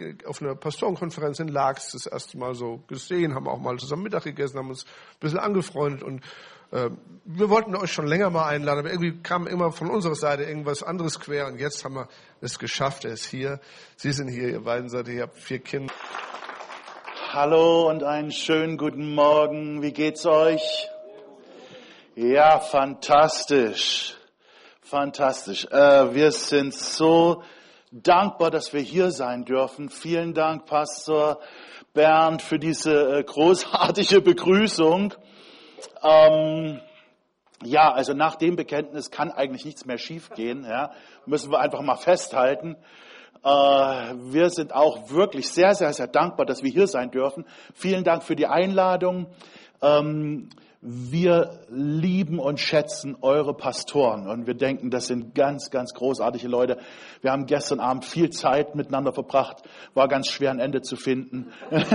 auf einer Pastorenkonferenz in Laax das erste Mal so gesehen, haben auch mal zusammen Mittag gegessen, haben uns ein bisschen angefreundet und wir wollten euch schon länger mal einladen, aber irgendwie kam immer von unserer Seite irgendwas anderes quer und jetzt haben wir es geschafft. Er ist hier, Sie sind hier, ihr beiden seid hier, ihr habt 4 Kinder. Hallo und einen schönen guten Morgen. Wie geht's euch? Ja, fantastisch. Fantastisch. Wir sind so dankbar, dass wir hier sein dürfen. Vielen Dank, Pastor Bernd, für diese großartige Begrüßung. Ja, also nach dem Bekenntnis kann eigentlich nichts mehr schiefgehen. Ja, müssen wir einfach mal festhalten. Wir sind auch wirklich sehr, sehr, sehr dankbar, dass wir hier sein dürfen. Vielen Dank für die Einladung. Wir lieben und schätzen eure Pastoren und wir denken, das sind ganz, ganz großartige Leute. Wir haben gestern Abend viel Zeit miteinander verbracht, war ganz schwer ein Ende zu finden.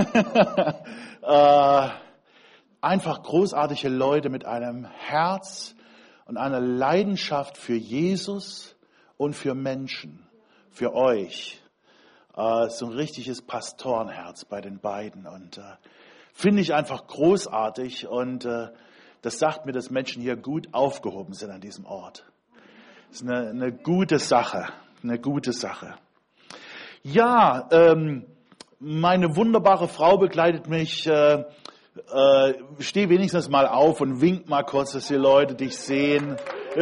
Einfach großartige Leute mit einem Herz und einer Leidenschaft für Jesus und für Menschen, für euch. So ein richtiges Pastorenherz bei den beiden und finde ich einfach großartig und das sagt mir, dass Menschen hier gut aufgehoben sind an diesem Ort. Das ist eine gute Sache, eine gute Sache. Ja, meine wunderbare Frau begleitet mich. Steh wenigstens mal auf und wink mal kurz, dass die Leute dich sehen.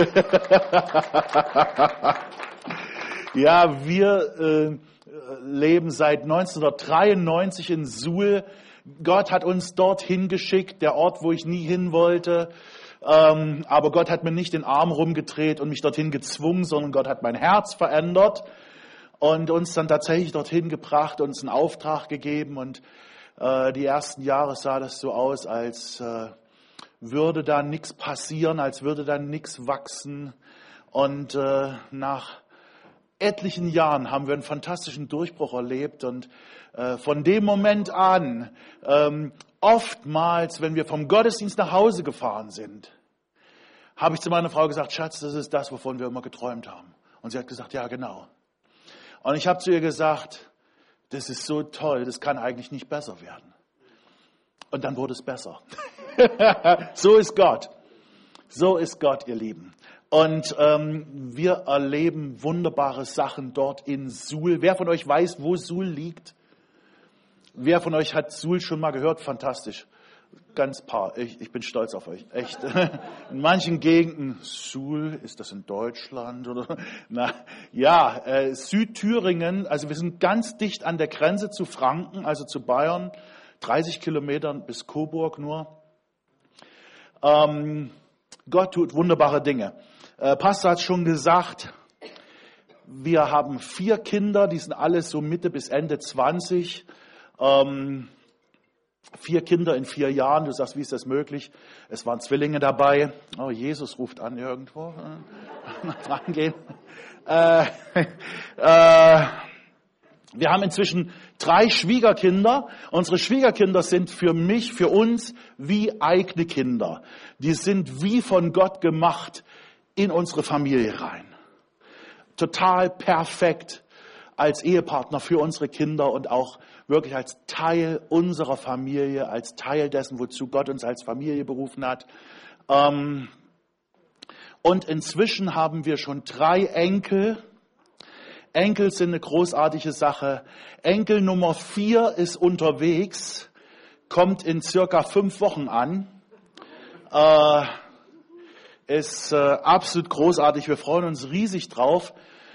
Ja, wir leben seit 1993 in Suhl. Gott hat uns dorthin geschickt, der Ort, wo ich nie hin wollte. Aber Gott hat mir nicht den Arm rumgedreht und mich dorthin gezwungen, sondern Gott hat mein Herz verändert und uns dann tatsächlich dorthin gebracht, uns einen Auftrag gegeben. Und die ersten Jahre sah das so aus, als würde da nichts passieren, als würde da nichts wachsen. Und nach etlichen Jahren haben wir einen fantastischen Durchbruch erlebt und von dem Moment an, oftmals, wenn wir vom Gottesdienst nach Hause gefahren sind, habe ich zu meiner Frau gesagt, Schatz, das ist das, wovon wir immer geträumt haben. Und sie hat gesagt, ja, genau. Und ich habe zu ihr gesagt, das ist so toll, das kann eigentlich nicht besser werden. Und dann wurde es besser. So ist Gott. So ist Gott, ihr Lieben. Und wir erleben wunderbare Sachen dort in Suhl. Wer von euch weiß, wo Suhl liegt? Wer von euch hat Suhl schon mal gehört? Fantastisch. Ganz paar. Ich bin stolz auf euch. Echt. In manchen Gegenden, Suhl, ist das in Deutschland? Oder? Na, ja, Südthüringen, also wir sind ganz dicht an der Grenze zu Franken, also zu Bayern. 30 Kilometern bis Coburg nur. Gott tut wunderbare Dinge. Pastor hat schon gesagt, wir haben 4 Kinder, die sind alle so Mitte bis Ende 20. 4 Kinder in 4 Jahren. Du sagst, wie ist das möglich? Es waren Zwillinge dabei. Oh, Jesus ruft an irgendwo. Rangehen. Wir haben inzwischen 3 Schwiegerkinder. Unsere Schwiegerkinder sind für mich, für uns wie eigene Kinder. Die sind wie von Gott gemacht in unsere Familie rein. Total perfekt als Ehepartner für unsere Kinder und auch wirklich als Teil unserer Familie, als Teil dessen, wozu Gott uns als Familie berufen hat. Und inzwischen haben wir schon 3 Enkel. Enkel sind eine großartige Sache. Enkel Nummer 4 ist unterwegs, kommt in circa 5 Wochen an. Ist absolut großartig. Wir freuen uns riesig drauf.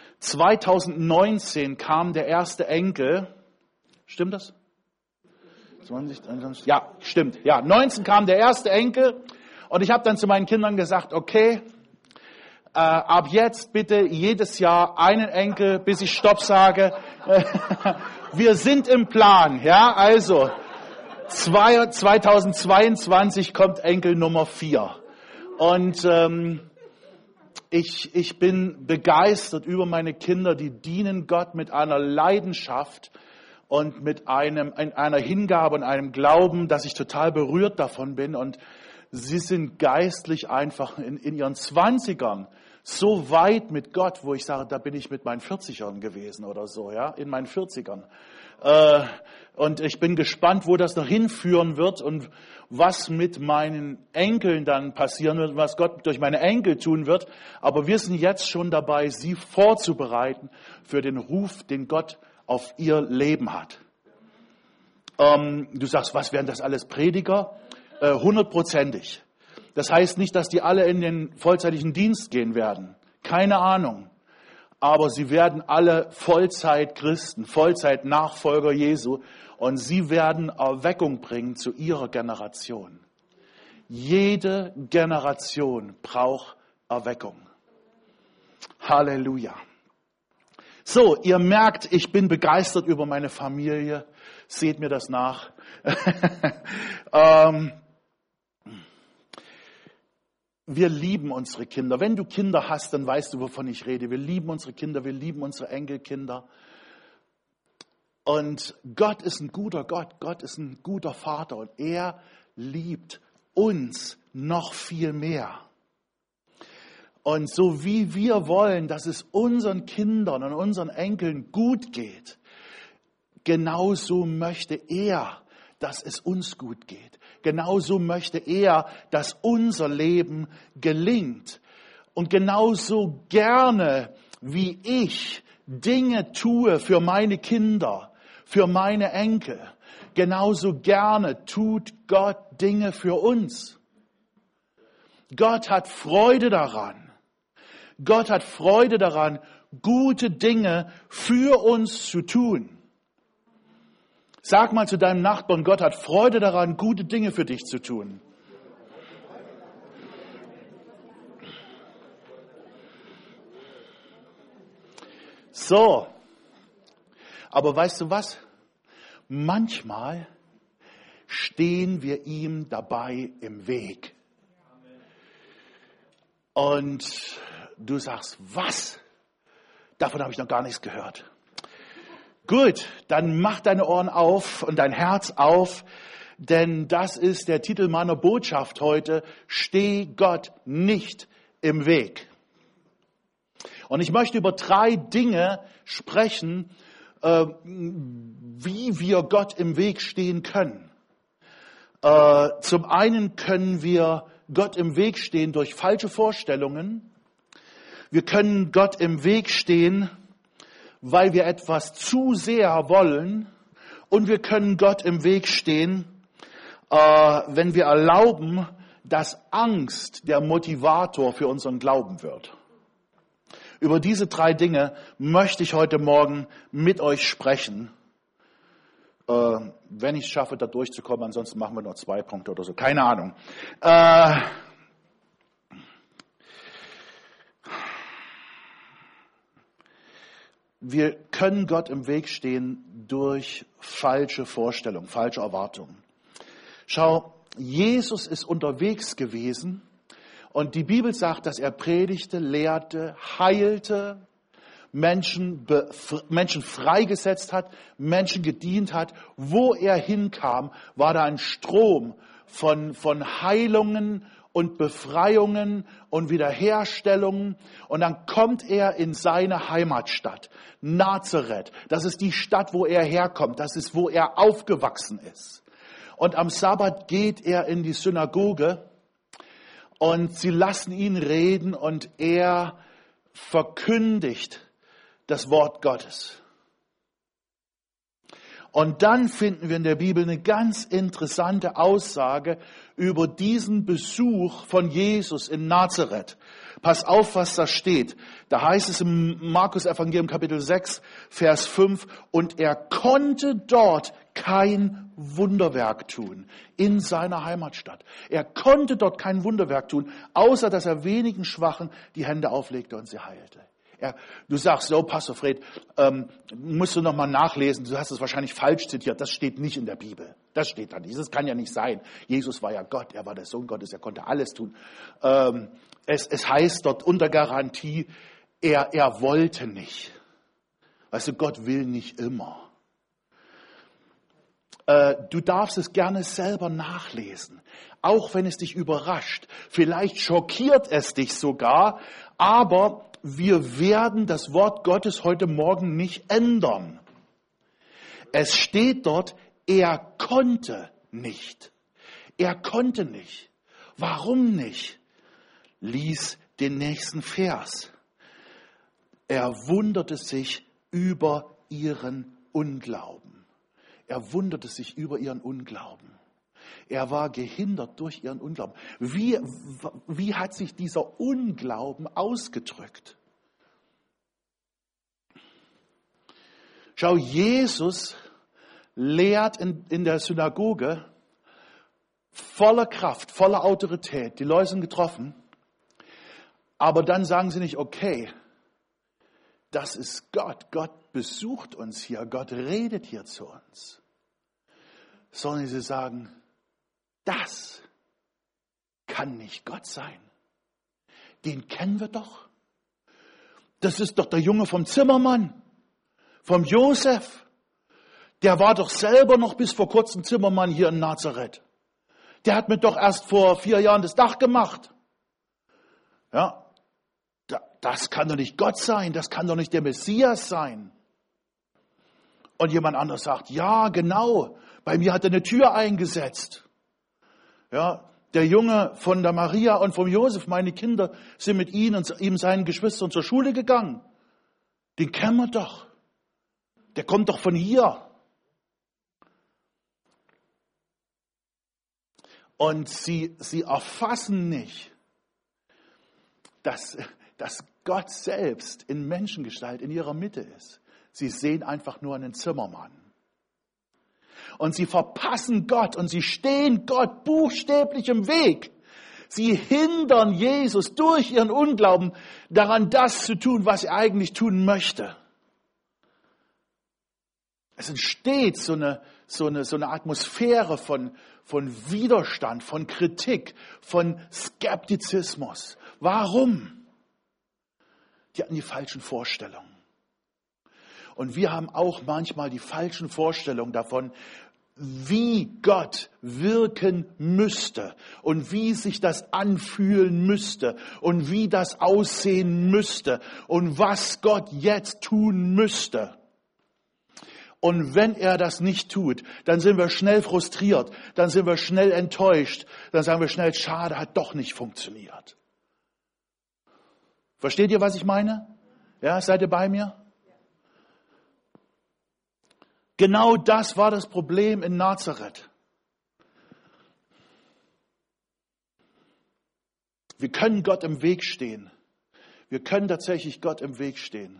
2019 kam der erste Enkel. Stimmt das? 20, ja, stimmt. Ja, 19 kam der erste Enkel. Und ich habe dann zu meinen Kindern gesagt, okay, ab jetzt bitte jedes Jahr einen Enkel, bis ich Stopp sage. Wir sind im Plan. Ja, also 2022 kommt Enkel Nummer 4. Und ich bin begeistert über meine Kinder, die dienen Gott mit einer Leidenschaft und mit einer Hingabe und einem Glauben, dass ich total berührt davon bin. Und sie sind geistlich einfach in ihren 20ern so weit mit Gott, wo ich sage, da bin ich mit meinen 40ern gewesen oder so, ja, in meinen 40ern. Und ich bin gespannt, wo das noch hinführen wird und was mit meinen Enkeln dann passieren wird, was Gott durch meine Enkel tun wird. Aber wir sind jetzt schon dabei, sie vorzubereiten für den Ruf, den Gott auf ihr Leben hat. Du sagst, was wären das alles Prediger? 100%. Das heißt nicht, dass die alle in den vollzeitlichen Dienst gehen werden. Keine Ahnung. Aber sie werden alle Vollzeit-Christen, Vollzeit-Nachfolger Jesu. Und sie werden Erweckung bringen zu ihrer Generation. Jede Generation braucht Erweckung. Halleluja. So, ihr merkt, ich bin begeistert über meine Familie. Seht mir das nach. Wir lieben unsere Kinder. Wenn du Kinder hast, dann weißt du, wovon ich rede. Wir lieben unsere Kinder, wir lieben unsere Enkelkinder. Und Gott ist ein guter Gott. Gott ist ein guter Vater. Und er liebt uns noch viel mehr. Und so wie wir wollen, dass es unseren Kindern und unseren Enkeln gut geht, genauso möchte er, dass es uns gut geht. Genauso möchte er, dass unser Leben gelingt. Und genauso gerne, wie ich Dinge tue für meine Kinder, für meine Enkel, genauso gerne tut Gott Dinge für uns. Gott hat Freude daran. Gott hat Freude daran, gute Dinge für uns zu tun. Sag mal zu deinem Nachbarn, Gott hat Freude daran, gute Dinge für dich zu tun. So, aber weißt du was? Manchmal stehen wir ihm dabei im Weg. Und du sagst, was? Davon habe ich noch gar nichts gehört. Gut, dann mach deine Ohren auf und dein Herz auf, denn das ist der Titel meiner Botschaft heute. Steh Gott nicht im Weg. Und ich möchte über 3 Dinge sprechen, wie wir Gott im Weg stehen können. Zum einen können wir Gott im Weg stehen durch falsche Vorstellungen. Wir können Gott im Weg stehen, weil wir etwas zu sehr wollen. Und wir können Gott im Weg stehen, wenn wir erlauben, dass Angst der Motivator für unseren Glauben wird. Über diese 3 Dinge möchte ich heute Morgen mit euch sprechen. Wenn ich es schaffe, da durchzukommen, ansonsten machen wir noch 2 Punkte oder so. Keine Ahnung. Wir können Gott im Weg stehen durch falsche Vorstellungen, falsche Erwartungen. Schau, Jesus ist unterwegs gewesen und die Bibel sagt, dass er predigte, lehrte, heilte, Menschen freigesetzt hat, Menschen gedient hat. Wo er hinkam, war da ein Strom von Heilungen und Befreiungen und Wiederherstellungen. Und dann kommt er in seine Heimatstadt, Nazareth. Das ist die Stadt, wo er herkommt. Das ist, wo er aufgewachsen ist. Und am Sabbat geht er in die Synagoge und sie lassen ihn reden und er verkündigt das Wort Gottes. Und dann finden wir in der Bibel eine ganz interessante Aussage über diesen Besuch von Jesus in Nazareth. Pass auf, was da steht. Da heißt es im Markus Evangelium Kapitel 6, Vers 5, und er konnte dort kein Wunderwerk tun in seiner Heimatstadt. Er konnte dort kein Wunderwerk tun, außer dass er wenigen Schwachen die Hände auflegte und sie heilte. Du sagst, so, Pastor Fred, musst du noch mal nachlesen, du hast es wahrscheinlich falsch zitiert, das steht nicht in der Bibel. Das steht da nicht, das kann ja nicht sein. Jesus war ja Gott, er war der Sohn Gottes, er konnte alles tun. Es heißt dort unter Garantie, er wollte nicht. Weißt du, Gott will nicht immer. Du darfst es gerne selber nachlesen, auch wenn es dich überrascht. Vielleicht schockiert es dich sogar, aber wir werden das Wort Gottes heute Morgen nicht ändern. Es steht dort, er konnte nicht. Er konnte nicht. Warum nicht? Lies den nächsten Vers. Er wunderte sich über ihren Unglauben. Er wunderte sich über ihren Unglauben. Er war gehindert durch ihren Unglauben. Wie hat sich dieser Unglauben ausgedrückt? Schau, Jesus lehrt in der Synagoge voller Kraft, voller Autorität. Die Leute sind getroffen. Aber dann sagen sie nicht, okay, das ist Gott. Gott besucht uns hier. Gott redet hier zu uns. Sondern sie sagen, das kann nicht Gott sein. Den kennen wir doch. Das ist doch der Junge vom Zimmermann, vom Josef. Der war doch selber noch bis vor kurzem Zimmermann hier in Nazareth. Der hat mir doch erst vor 4 Jahren das Dach gemacht. Ja, das kann doch nicht Gott sein, das kann doch nicht der Messias sein. Und jemand anderes sagt, ja, genau, bei mir hat er eine Tür eingesetzt. Ja, der Junge von der Maria und vom Josef, meine Kinder, sind mit ihm und seinen Geschwistern zur Schule gegangen. Den kennen wir doch. Der kommt doch von hier. Und sie erfassen nicht, dass Gott selbst in Menschengestalt in ihrer Mitte ist. Sie sehen einfach nur einen Zimmermann. Und sie verpassen Gott und sie stehen Gott buchstäblich im Weg. Sie hindern Jesus durch ihren Unglauben daran, das zu tun, was er eigentlich tun möchte. Es entsteht so eine Atmosphäre von Widerstand, von Kritik, von Skeptizismus. Warum? Die hatten die falschen Vorstellungen. Und wir haben auch manchmal die falschen Vorstellungen davon, wie Gott wirken müsste und wie sich das anfühlen müsste und wie das aussehen müsste und was Gott jetzt tun müsste. Und wenn er das nicht tut, dann sind wir schnell frustriert, dann sind wir schnell enttäuscht, dann sagen wir schnell, schade, hat doch nicht funktioniert. Versteht ihr, was ich meine? Ja, seid ihr bei mir? Genau das war das Problem in Nazareth. Wir können Gott im Weg stehen. Wir können tatsächlich Gott im Weg stehen.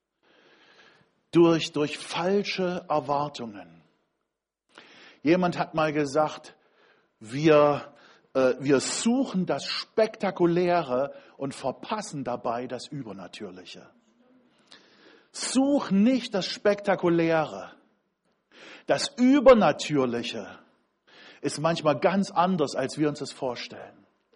Durch falsche Erwartungen. Jemand hat mal gesagt, wir suchen das Spektakuläre und verpassen dabei das Übernatürliche. Such nicht das Spektakuläre. Das Übernatürliche ist manchmal ganz anders, als wir uns das vorstellen.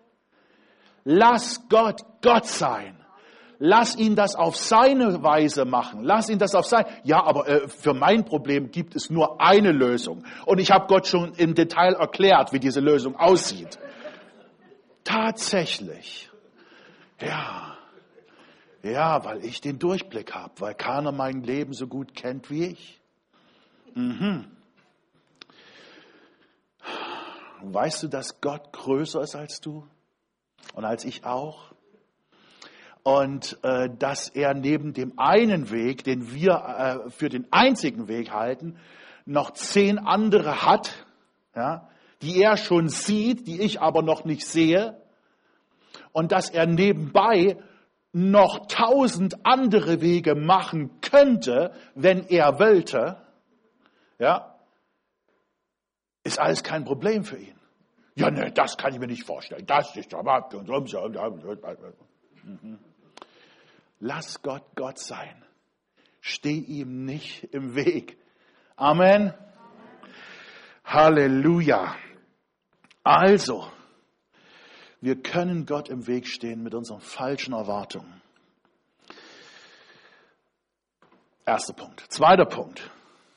Lass Gott Gott sein. Lass ihn das auf seine Weise machen. Lass ihn das auf sein. Ja, aber für mein Problem gibt es nur eine Lösung. Und ich habe Gott schon im Detail erklärt, wie diese Lösung aussieht. Tatsächlich. Ja, weil ich den Durchblick habe, weil keiner mein Leben so gut kennt wie ich. Weißt du, dass Gott größer ist als du und als ich auch? Und dass er neben dem einen Weg, den wir für den einzigen Weg halten, noch 10 andere hat, ja, die er schon sieht, die ich aber noch nicht sehe. Und dass er nebenbei noch 1000 andere Wege machen könnte, wenn er wollte, ja, ist alles kein Problem für ihn. Ja, ne, das kann ich mir nicht vorstellen. Das ist aber... Lass Gott Gott sein. Steh ihm nicht im Weg. Amen. Halleluja. Also, wir können Gott im Weg stehen mit unseren falschen Erwartungen. Erster Punkt. Zweiter Punkt.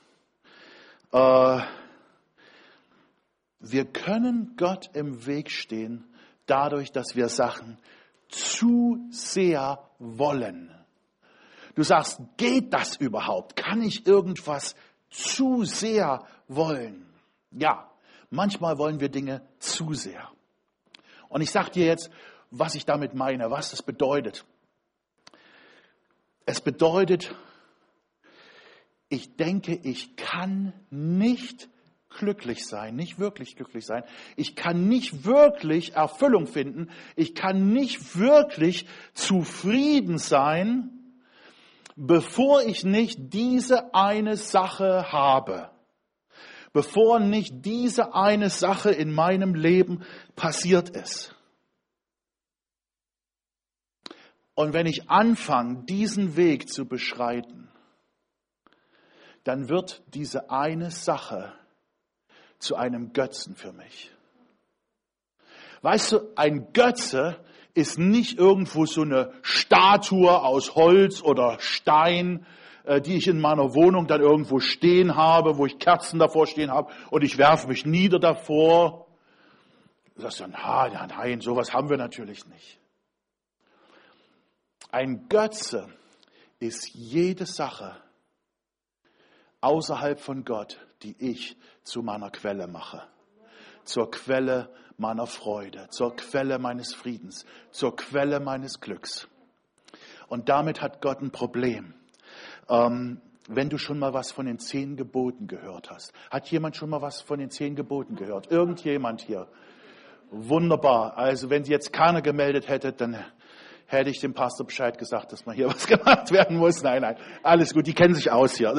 Wir können Gott im Weg stehen dadurch, dass wir Sachen zu sehr wollen. Du sagst, geht das überhaupt? Kann ich irgendwas zu sehr wollen. Ja, manchmal wollen wir Dinge zu sehr. Und ich sage dir jetzt, was ich damit meine, was das bedeutet. Es bedeutet, ich denke, ich kann nicht glücklich sein, nicht wirklich glücklich sein. Ich kann nicht wirklich Erfüllung finden. Ich kann nicht wirklich zufrieden sein, bevor ich nicht diese eine Sache habe. Bevor nicht diese eine Sache in meinem Leben passiert ist. Und wenn ich anfange, diesen Weg zu beschreiten, dann wird diese eine Sache zu einem Götzen für mich. Weißt du, ein Götze ist nicht irgendwo so eine Statue aus Holz oder Stein, die ich in meiner Wohnung dann irgendwo stehen habe, wo ich Kerzen davor stehen habe und ich werfe mich nieder davor. Du sagst dann, nein, sowas haben wir natürlich nicht. Ein Götze ist jede Sache außerhalb von Gott, die ich zu meiner Quelle mache. Zur Quelle meiner Freude, zur Quelle meines Friedens, zur Quelle meines Glücks. Und damit hat Gott ein Problem. Wenn du schon mal was von den 10 Geboten gehört hast. Hat jemand schon mal was von den 10 Geboten gehört? Irgendjemand hier? Wunderbar. Also wenn jetzt keiner gemeldet hätte, dann hätte ich dem Pastor Bescheid gesagt, dass mal hier was gemacht werden muss. Nein, alles gut, die kennen sich aus hier.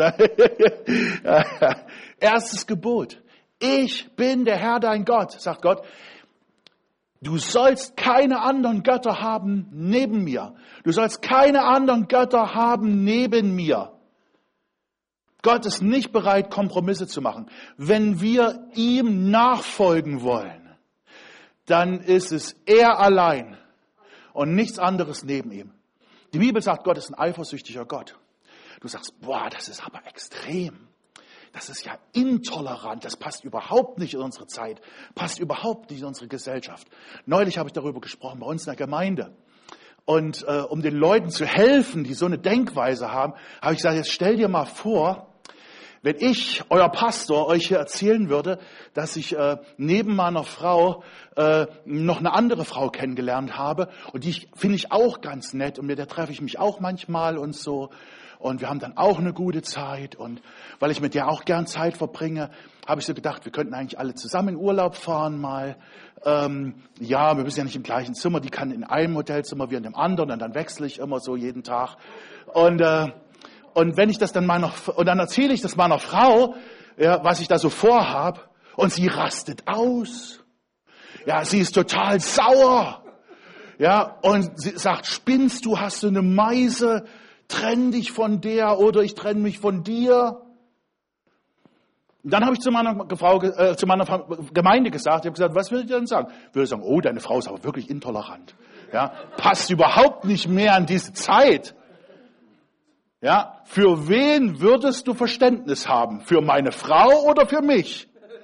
Erstes Gebot. Ich bin der Herr, dein Gott, sagt Gott. Du sollst keine anderen Götter haben neben mir. Du sollst keine anderen Götter haben neben mir. Gott ist nicht bereit, Kompromisse zu machen. Wenn wir ihm nachfolgen wollen, dann ist es er allein und nichts anderes neben ihm. Die Bibel sagt, Gott ist ein eifersüchtiger Gott. Du sagst, das ist aber extrem. Das ist ja intolerant. Das passt überhaupt nicht in unsere Zeit. Passt überhaupt nicht in unsere Gesellschaft. Neulich habe ich darüber gesprochen bei uns in der Gemeinde. Und um den Leuten zu helfen, die so eine Denkweise haben, habe ich gesagt, jetzt stell dir mal vor, wenn ich, euer Pastor, euch hier erzählen würde, dass ich neben meiner Frau noch eine andere Frau kennengelernt habe und die finde ich auch ganz nett und mit der treffe ich mich auch manchmal und so und wir haben dann auch eine gute Zeit und weil ich mit der auch gern Zeit verbringe, habe ich so gedacht, wir könnten eigentlich alle zusammen in Urlaub fahren mal. Wir müssen ja nicht im gleichen Zimmer, die kann in einem Hotelzimmer, wir in dem anderen und dann wechsle ich immer so jeden Tag und wenn ich das dann und dann erzähle ich das meiner Frau, ja, was ich da so vorhab, und sie rastet aus. Ja, sie ist total sauer. Ja, und sie sagt, spinnst du, hast du eine Meise, trenn dich von der oder ich trenne mich von dir. Und dann habe ich zu meiner Gemeinde gesagt, ich habe gesagt, was würdet ihr denn sagen? Ich würde sagen, oh, deine Frau ist aber wirklich intolerant. Ja, passt überhaupt nicht mehr an diese Zeit. Ja, für wen würdest du Verständnis haben? Für meine Frau oder für mich?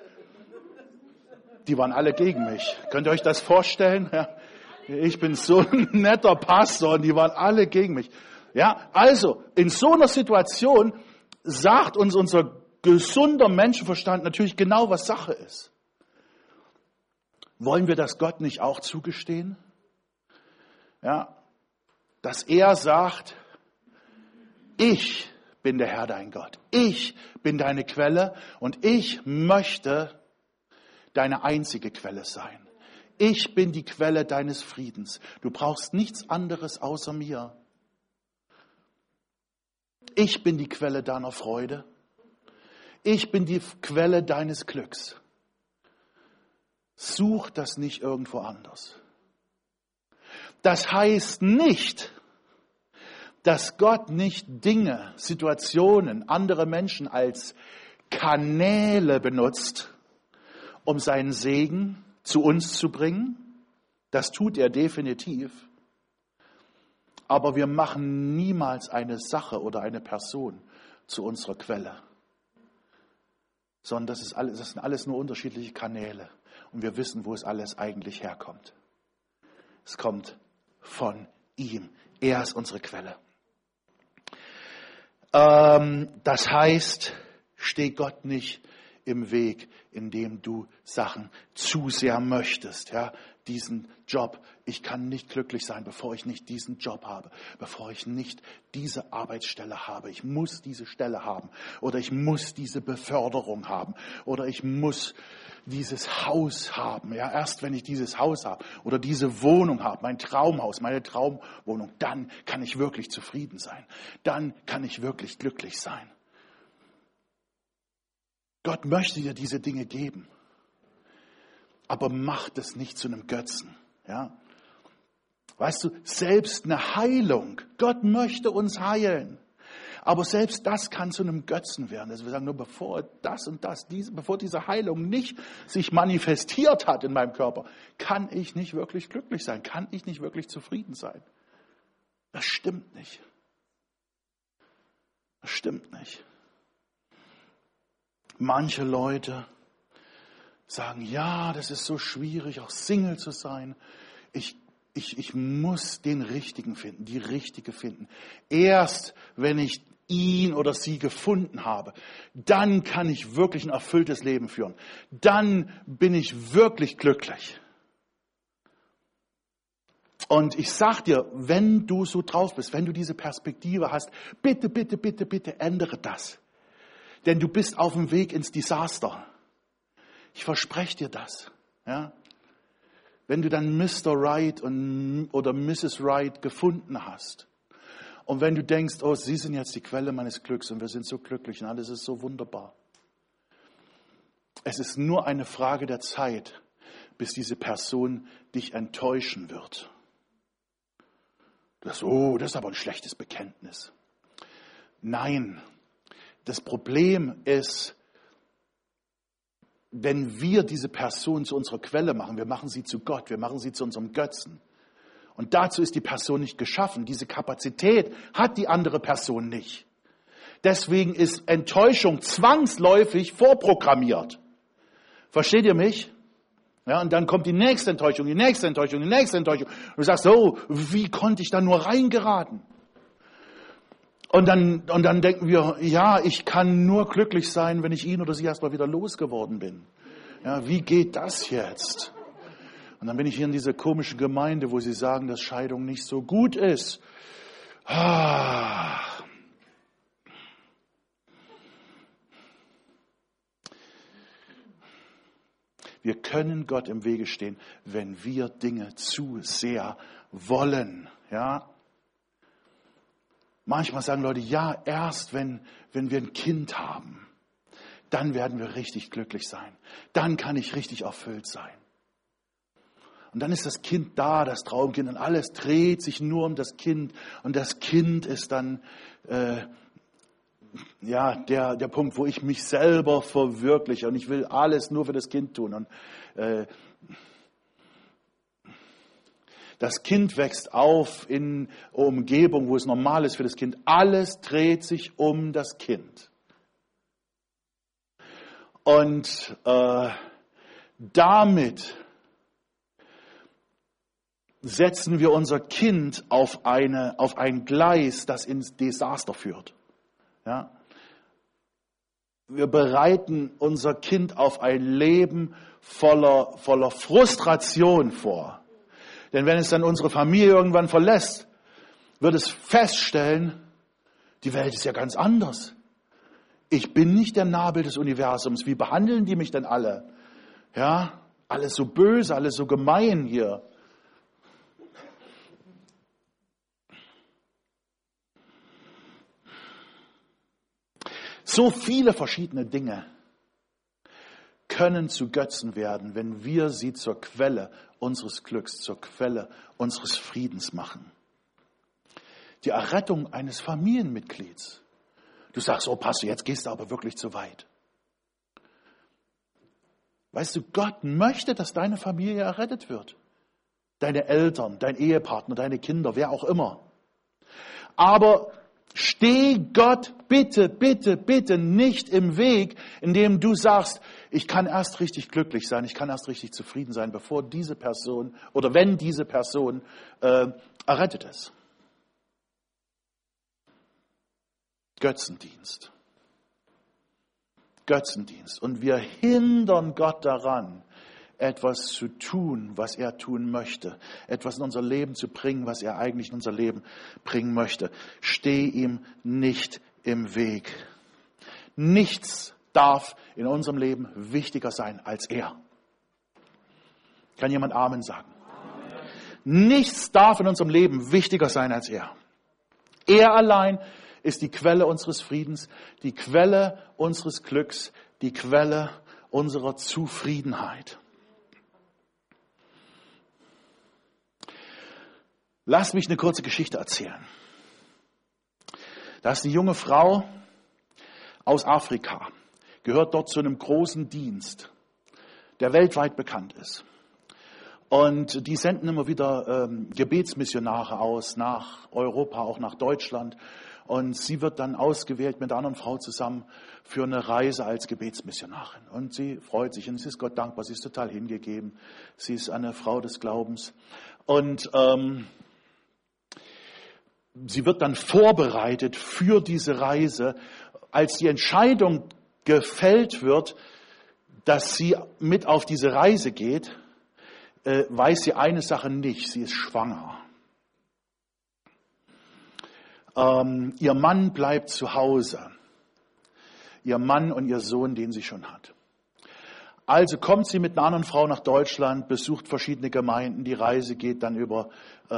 Die waren alle gegen mich. Könnt ihr euch das vorstellen? Ja, ich bin so ein netter Pastor und die waren alle gegen mich. Ja, also in so einer Situation sagt uns unser gesunder Menschenverstand natürlich genau, was Sache ist. Wollen wir das Gott nicht auch zugestehen? Ja, dass er sagt, ich bin der Herr, dein Gott. Ich bin deine Quelle und ich möchte deine einzige Quelle sein. Ich bin die Quelle deines Friedens. Du brauchst nichts anderes außer mir. Ich bin die Quelle deiner Freude. Ich bin die Quelle deines Glücks. Such das nicht irgendwo anders. Das heißt nicht, dass Gott nicht Dinge, Situationen, andere Menschen als Kanäle benutzt, um seinen Segen zu uns zu bringen. Das tut er definitiv. Aber wir machen niemals eine Sache oder eine Person zu unserer Quelle. Sondern das sind alles nur unterschiedliche Kanäle. Und wir wissen, wo es alles eigentlich herkommt. Es kommt von ihm. Er ist unsere Quelle. Das heißt, Steh Gott nicht im Weg, indem du Sachen zu sehr möchtest. Ja, diesen Job. Ich kann nicht glücklich sein, bevor ich nicht diesen Job habe, bevor ich nicht diese Arbeitsstelle habe. Ich muss diese Stelle haben oder ich muss diese Beförderung haben oder ich muss dieses Haus haben. Ja, erst wenn ich dieses Haus habe oder diese Wohnung habe, mein Traumhaus, meine Traumwohnung, dann kann ich wirklich zufrieden sein. Dann kann ich wirklich glücklich sein. Gott möchte dir diese Dinge geben, aber macht es nicht zu einem Götzen. Ja? Weißt du, selbst eine Heilung, Gott möchte uns heilen, aber selbst das kann zu einem Götzen werden. Also wir sagen nur, bevor das und das, bevor diese Heilung nicht sich manifestiert hat in meinem Körper, kann ich nicht wirklich glücklich sein, kann ich nicht wirklich zufrieden sein. Das stimmt nicht. Das stimmt nicht. Manche Leute sagen, ja, das ist so schwierig, auch Single zu sein. Ich muss den Richtigen finden, die Richtige finden. Erst wenn ich ihn oder sie gefunden habe, dann kann ich wirklich ein erfülltes Leben führen. Dann bin ich wirklich glücklich. Und ich sag dir, wenn du so drauf bist, wenn du diese Perspektive hast, bitte, bitte, bitte, bitte ändere das. Denn du bist auf dem Weg ins Desaster. Ich verspreche dir das. Ja? Wenn du dann Mr. Right oder Mrs. Right gefunden hast und wenn du denkst, oh, sie sind jetzt die Quelle meines Glücks und wir sind so glücklich und alles ist so wunderbar. Es ist nur eine Frage der Zeit, bis diese Person dich enttäuschen wird. Du sagst, oh, das ist aber ein schlechtes Bekenntnis. Nein. Das Problem ist, wenn wir diese Person zu unserer Quelle machen, wir machen sie zu Gott, wir machen sie zu unserem Götzen. Und dazu ist die Person nicht geschaffen. Diese Kapazität hat die andere Person nicht. Deswegen ist Enttäuschung zwangsläufig vorprogrammiert. Versteht ihr mich? Ja, und dann kommt die nächste Enttäuschung, die nächste Enttäuschung, die nächste Enttäuschung. Und du sagst, oh, wie konnte ich da nur reingeraten? Und dann denken wir, ja, ich kann nur glücklich sein, wenn ich ihn oder sie erstmal wieder losgeworden bin. Ja, wie geht das jetzt? Und dann bin ich hier in dieser komischen Gemeinde, wo sie sagen, dass Scheidung nicht so gut ist. Wir können Gott im Wege stehen, wenn wir Dinge zu sehr wollen. Ja? Manchmal sagen Leute, ja, erst wenn wir ein Kind haben, dann werden wir richtig glücklich sein. Dann kann ich richtig erfüllt sein. Und dann ist das Kind da, das Traumkind, und alles dreht sich nur um das Kind. Und das Kind ist dann der Punkt, wo ich mich selber verwirkliche. Und ich will alles nur für das Kind tun. Und das Kind wächst auf in einer Umgebung, wo es normal ist für das Kind. Alles dreht sich um das Kind. Und damit setzen wir unser Kind auf ein Gleis, das ins Desaster führt. Ja? Wir bereiten unser Kind auf ein Leben voller Frustration vor. Denn wenn es dann unsere Familie irgendwann verlässt, wird es feststellen, die Welt ist ja ganz anders. Ich bin nicht der Nabel des Universums. Wie behandeln die mich denn alle? Ja, alles so böse, alles so gemein hier. So viele verschiedene Dinge können zu Götzen werden, wenn wir sie zur Quelle unseres Glücks, zur Quelle unseres Friedens machen. Die Errettung eines Familienmitglieds. Du sagst, oh Pastor, jetzt gehst du aber wirklich zu weit. Weißt du, Gott möchte, dass deine Familie errettet wird. Deine Eltern, dein Ehepartner, deine Kinder, wer auch immer. Aber steh Gott bitte, bitte, bitte nicht im Weg, indem du sagst, ich kann erst richtig glücklich sein, ich kann erst richtig zufrieden sein, bevor diese Person oder wenn diese Person errettet ist. Götzendienst. Götzendienst. Und wir hindern Gott daran, etwas zu tun, was er tun möchte. Etwas in unser Leben zu bringen, was er eigentlich in unser Leben bringen möchte. Steh ihm nicht im Weg. Nichts darf in unserem Leben wichtiger sein als er. Kann jemand Amen sagen? Amen. Nichts darf in unserem Leben wichtiger sein als er. Er allein ist die Quelle unseres Friedens, die Quelle unseres Glücks, die Quelle unserer Zufriedenheit. Lass mich eine kurze Geschichte erzählen. Da ist eine junge Frau aus Afrika, gehört dort zu einem großen Dienst, der weltweit bekannt ist. Und die senden immer wieder Gebetsmissionare aus nach Europa, auch nach Deutschland. Und sie wird dann ausgewählt mit einer anderen Frau zusammen für eine Reise als Gebetsmissionarin. Und sie freut sich und sie ist Gott dankbar, sie ist total hingegeben. Sie ist eine Frau des Glaubens. Und sie wird dann vorbereitet für diese Reise. Als die Entscheidung gefällt wird, dass sie mit auf diese Reise geht, weiß sie eine Sache nicht, sie ist schwanger. Ihr Mann bleibt zu Hause. Ihr Mann und ihr Sohn, den sie schon hat. Also kommt sie mit einer anderen Frau nach Deutschland, besucht verschiedene Gemeinden. Die Reise geht dann über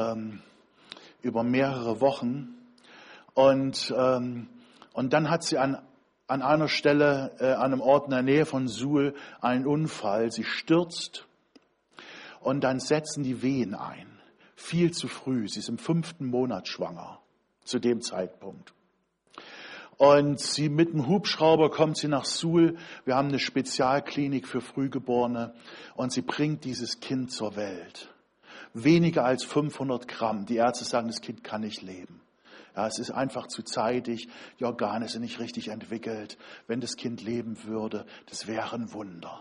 mehrere Wochen. Und dann hat sie an einer Stelle, an einem Ort in der Nähe von Suhl, einen Unfall. Sie stürzt und dann setzen die Wehen ein. Viel zu früh. Sie ist im 5. Monat schwanger zu dem Zeitpunkt. Und sie mit dem Hubschrauber kommt sie nach Suhl. Wir haben eine Spezialklinik für Frühgeborene und sie bringt dieses Kind zur Welt. Weniger als 500 Gramm. Die Ärzte sagen, das Kind kann nicht leben. Ja, es ist einfach zu zeitig. Die Organe sind nicht richtig entwickelt. Wenn das Kind leben würde, das wäre ein Wunder.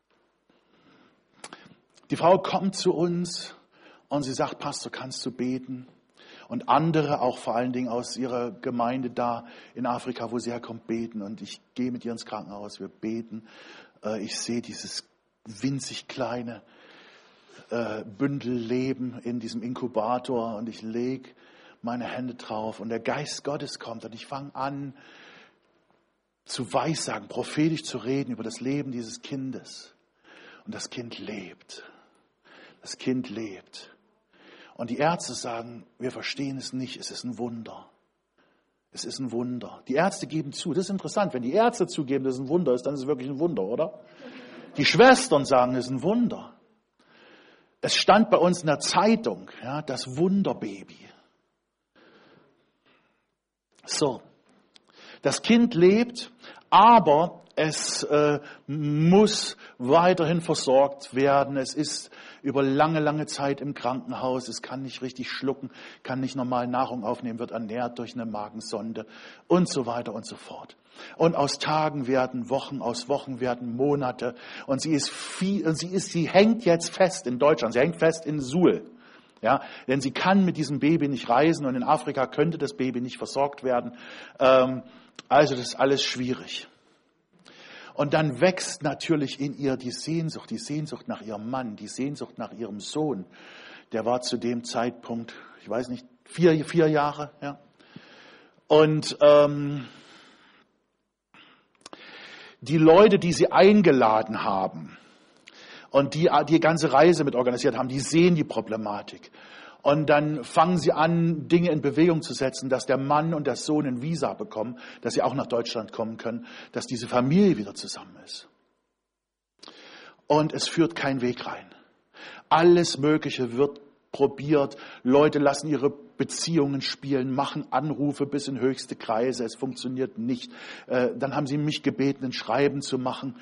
Die Frau kommt zu uns und sie sagt, Pastor, kannst du beten? Und andere, auch vor allen Dingen aus ihrer Gemeinde da in Afrika, wo sie herkommt, beten. Und ich gehe mit ihr ins Krankenhaus, wir beten. Ich sehe dieses winzig kleine Bündel Leben in diesem Inkubator und ich lege meine Hände drauf und der Geist Gottes kommt und ich fange an zu weissagen, prophetisch zu reden über das Leben dieses Kindes. Und das Kind lebt. Das Kind lebt. Und die Ärzte sagen, wir verstehen es nicht, es ist ein Wunder. Es ist ein Wunder. Die Ärzte geben zu. Das ist interessant, wenn die Ärzte zugeben, dass es ein Wunder ist, dann ist es wirklich ein Wunder, oder? Die Schwestern sagen, es ist ein Wunder. Es stand bei uns in der Zeitung, ja, das Wunderbaby. So, das Kind lebt, aber es muss weiterhin versorgt werden. Es ist über lange, lange Zeit im Krankenhaus. Es kann nicht richtig schlucken, kann nicht normal Nahrung aufnehmen, wird ernährt durch eine Magensonde und so weiter und so fort. Und aus Tagen werden Wochen, aus Wochen werden Monate. Und sie hängt jetzt fest in Deutschland. Sie hängt fest in Suhl. Ja, denn sie kann mit diesem Baby nicht reisen und in Afrika könnte das Baby nicht versorgt werden. Also das ist alles schwierig. Und dann wächst natürlich in ihr die Sehnsucht nach ihrem Mann, die Sehnsucht nach ihrem Sohn. Der war zu dem Zeitpunkt, ich weiß nicht, 4 Jahre. Ja. Und die Leute, die sie eingeladen haben und die ganze Reise mit organisiert haben, die sehen die Problematik. Und dann fangen sie an, Dinge in Bewegung zu setzen, dass der Mann und der Sohn ein Visa bekommen, dass sie auch nach Deutschland kommen können, dass diese Familie wieder zusammen ist. Und es führt kein Weg rein. Alles Mögliche wird probiert. Leute lassen ihre Beziehungen spielen, machen Anrufe bis in höchste Kreise. Es funktioniert nicht. Dann haben sie mich gebeten, ein Schreiben zu machen.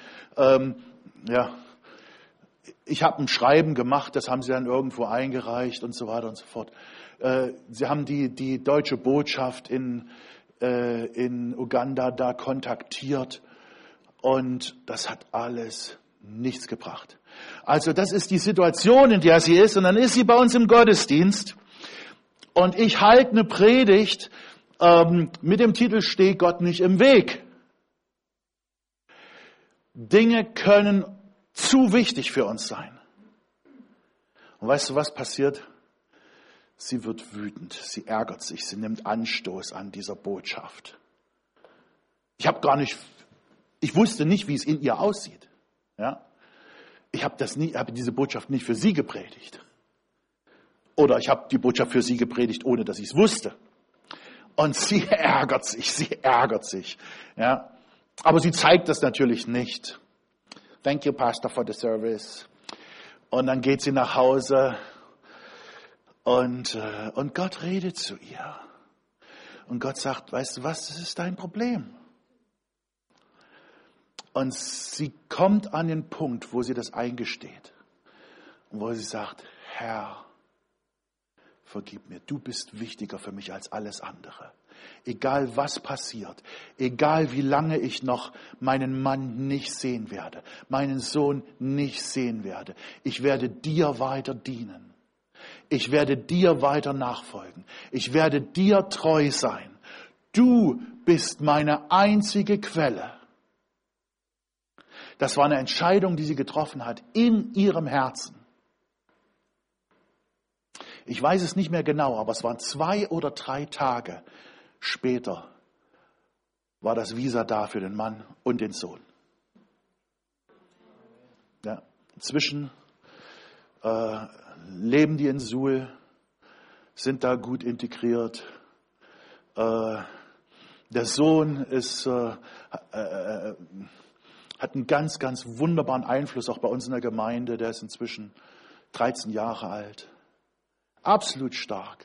Ich habe ein Schreiben gemacht, das haben sie dann irgendwo eingereicht und so weiter und so fort. Sie haben die deutsche Botschaft in Uganda da kontaktiert und das hat alles nichts gebracht. Also das ist die Situation, in der sie ist und dann ist sie bei uns im Gottesdienst und ich halte eine Predigt mit dem Titel Steh Gott nicht im Weg. Dinge können zu wichtig für uns sein. Und weißt du, was passiert? Sie wird wütend, sie ärgert sich, sie nimmt Anstoß an dieser Botschaft. Ich wusste nicht, wie es in ihr aussieht. Ja? Ich habe diese Botschaft nicht für sie gepredigt. Oder ich habe die Botschaft für sie gepredigt, ohne dass ich es wusste. Und sie ärgert sich. Ja? Aber sie zeigt das natürlich nicht. Thank you, Pastor, for the service. Und dann geht sie nach Hause und Gott redet zu ihr. Und Gott sagt, weißt du was, das ist dein Problem. Und sie kommt an den Punkt, wo sie das eingesteht. Und wo sie sagt, Herr, vergib mir, du bist wichtiger für mich als alles andere. Egal was passiert, egal wie lange ich noch meinen Mann nicht sehen werde, meinen Sohn nicht sehen werde, ich werde dir weiter dienen. Ich werde dir weiter nachfolgen. Ich werde dir treu sein. Du bist meine einzige Quelle. Das war eine Entscheidung, die sie getroffen hat in ihrem Herzen. Ich weiß es nicht mehr genau, aber es waren 2 oder 3 Tage später war das Visa da für den Mann und den Sohn. Ja, inzwischen leben die in Suhl, sind da gut integriert. Der Sohn hat einen ganz, ganz wunderbaren Einfluss auch bei uns in der Gemeinde. Der ist inzwischen 13 Jahre alt. Absolut stark.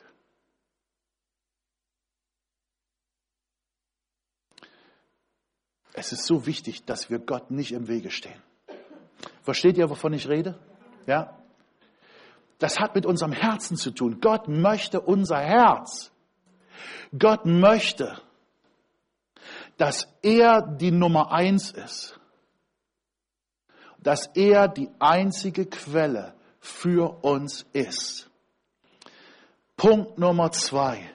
Es ist so wichtig, dass wir Gott nicht im Wege stehen. Versteht ihr, wovon ich rede? Ja? Das hat mit unserem Herzen zu tun. Gott möchte unser Herz. Gott möchte, dass er die Nummer 1 ist. Dass er die einzige Quelle für uns ist. Punkt Nummer 2.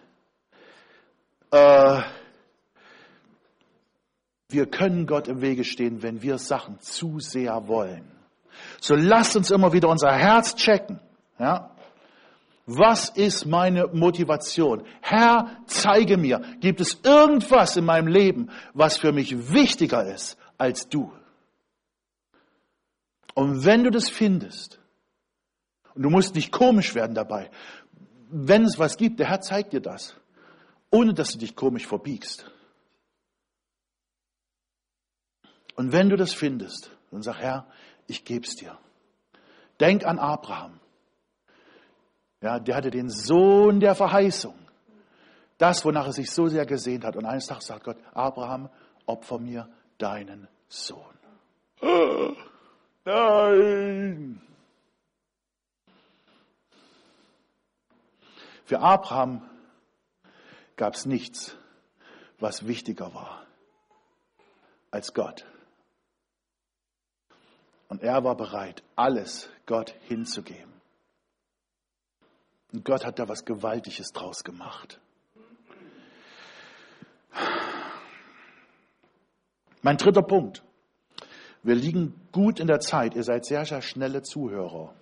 Wir können Gott im Wege stehen, wenn wir Sachen zu sehr wollen. So lasst uns immer wieder unser Herz checken. Ja? Was ist meine Motivation? Herr, zeige mir, gibt es irgendwas in meinem Leben, was für mich wichtiger ist als du? Und wenn du das findest, und du musst nicht komisch werden dabei, wenn es was gibt, der Herr zeigt dir das, ohne dass du dich komisch verbiegst. Und wenn du das findest, dann sag, Herr, ich geb's dir. Denk an Abraham. Ja, der hatte den Sohn der Verheißung. Das, wonach er sich so sehr gesehnt hat. Und eines Tages sagt Gott, Abraham, opfer mir deinen Sohn. Oh, nein! Für Abraham gab es nichts, was wichtiger war als Gott. Und er war bereit, alles Gott hinzugeben. Und Gott hat da was Gewaltiges draus gemacht. Mein 3. Punkt. Wir liegen gut in der Zeit. Ihr seid sehr, sehr schnelle Zuhörer.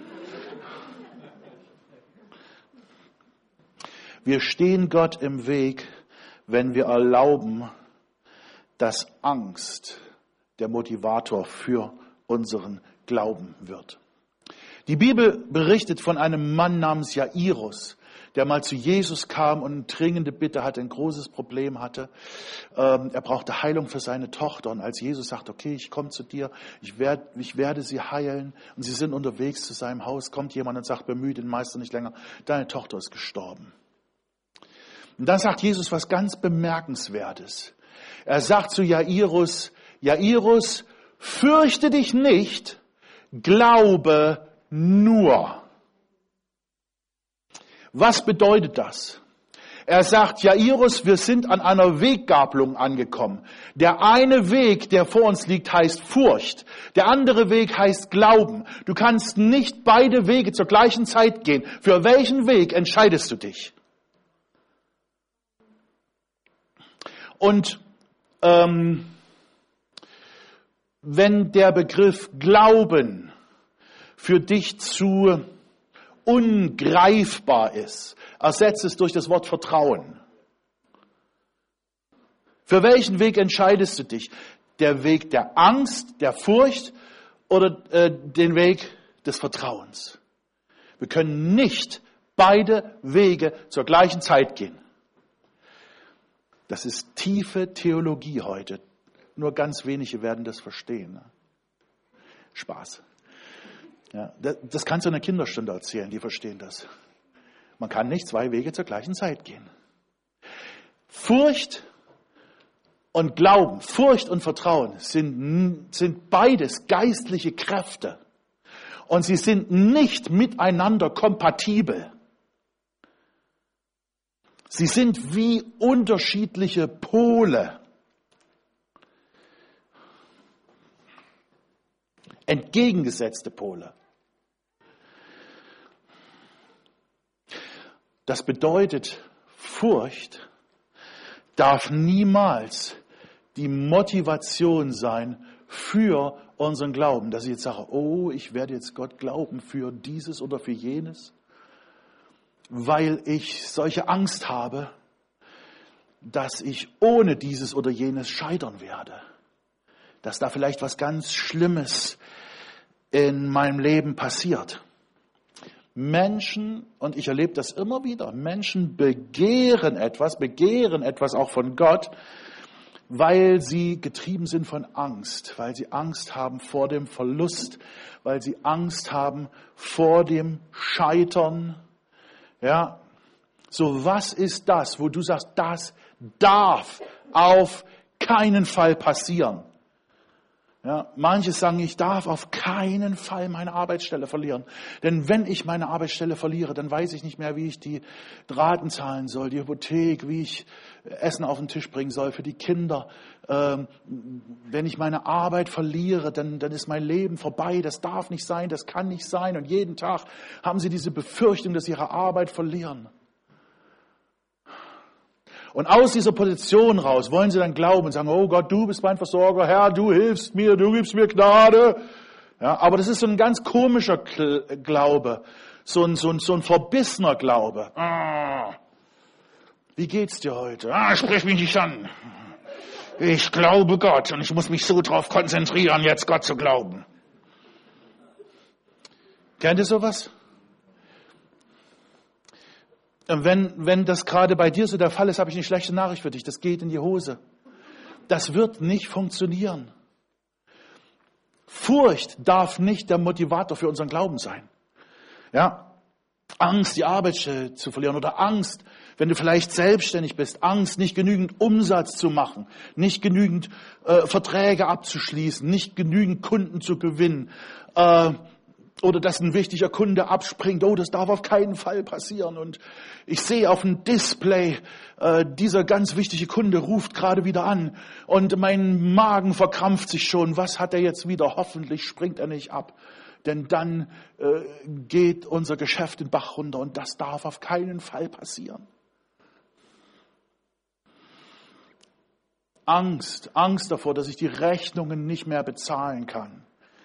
Wir stehen Gott im Weg, wenn wir erlauben, dass Angst der Motivator für unseren Glauben wird. Die Bibel berichtet von einem Mann namens Jairus, der mal zu Jesus kam und eine dringende Bitte hatte, ein großes Problem hatte. Er brauchte Heilung für seine Tochter. Und als Jesus sagt, okay, ich komme zu dir, ich werde sie heilen. Und sie sind unterwegs zu seinem Haus, kommt jemand und sagt, bemühe den Meister nicht länger, deine Tochter ist gestorben. Und dann sagt Jesus was ganz Bemerkenswertes. Er sagt zu Jairus, Jairus, fürchte dich nicht, glaube nur. Was bedeutet das? Er sagt, Jairus, wir sind an einer Weggabelung angekommen. Der eine Weg, der vor uns liegt, heißt Furcht. Der andere Weg heißt Glauben. Du kannst nicht beide Wege zur gleichen Zeit gehen. Für welchen Weg entscheidest du dich? Und wenn der Begriff Glauben für dich zu ungreifbar ist, ersetze es durch das Wort Vertrauen. Für welchen Weg entscheidest du dich? Der Weg der Angst, der Furcht oder den Weg des Vertrauens? Wir können nicht beide Wege zur gleichen Zeit gehen. Das ist tiefe Theologie heute. Nur ganz wenige werden das verstehen. Spaß. Ja, das kannst du in einer Kinderstunde erzählen, die verstehen das. Man kann nicht zwei Wege zur gleichen Zeit gehen. Furcht und Glauben, Furcht und Vertrauen sind beides geistliche Kräfte. Und sie sind nicht miteinander kompatibel. Sie sind wie unterschiedliche Pole. Entgegengesetzte Pole. Das bedeutet, Furcht darf niemals die Motivation sein für unseren Glauben, dass ich jetzt sage, oh, ich werde jetzt Gott glauben für dieses oder für jenes, weil ich solche Angst habe, dass ich ohne dieses oder jenes scheitern werde, dass da vielleicht was ganz Schlimmes in meinem Leben passiert. Menschen, und ich erlebe das immer wieder, Menschen begehren etwas auch von Gott, weil sie getrieben sind von Angst, weil sie Angst haben vor dem Verlust, weil sie Angst haben vor dem Scheitern. Ja, so was ist das, wo du sagst, das darf auf keinen Fall passieren? Ja, manche sagen, ich darf auf keinen Fall meine Arbeitsstelle verlieren. Denn wenn ich meine Arbeitsstelle verliere, dann weiß ich nicht mehr, wie ich die Raten zahlen soll, die Hypothek, wie ich Essen auf den Tisch bringen soll für die Kinder. Wenn ich meine Arbeit verliere, dann ist mein Leben vorbei. Das darf nicht sein, das kann nicht sein. Und jeden Tag haben sie diese Befürchtung, dass sie ihre Arbeit verlieren. Und aus dieser Position raus wollen sie dann glauben und sagen, oh Gott, du bist mein Versorger, Herr, du hilfst mir, du gibst mir Gnade. Ja, aber das ist so ein ganz komischer Glaube, so ein verbissener Glaube. Wie geht's dir heute? Sprich mich nicht an. Ich glaube Gott und ich muss mich so drauf konzentrieren, jetzt Gott zu glauben. Kennt ihr sowas? Wenn das gerade bei dir so der Fall ist, habe ich eine schlechte Nachricht für dich. Das geht in die Hose. Das wird nicht funktionieren. Furcht darf nicht der Motivator für unseren Glauben sein. Ja, Angst, die Arbeitsstelle zu verlieren oder Angst, wenn du vielleicht selbstständig bist, Angst, nicht genügend Umsatz zu machen, nicht genügend Verträge abzuschließen, nicht genügend Kunden zu gewinnen, oder dass ein wichtiger Kunde abspringt, oh, das darf auf keinen Fall passieren. Und ich sehe auf dem Display, dieser ganz wichtige Kunde ruft gerade wieder an und mein Magen verkrampft sich schon. Was hat er jetzt wieder? Hoffentlich springt er nicht ab. Denn dann geht unser Geschäft den Bach runter und das darf auf keinen Fall passieren. Angst davor, dass ich die Rechnungen nicht mehr bezahlen kann.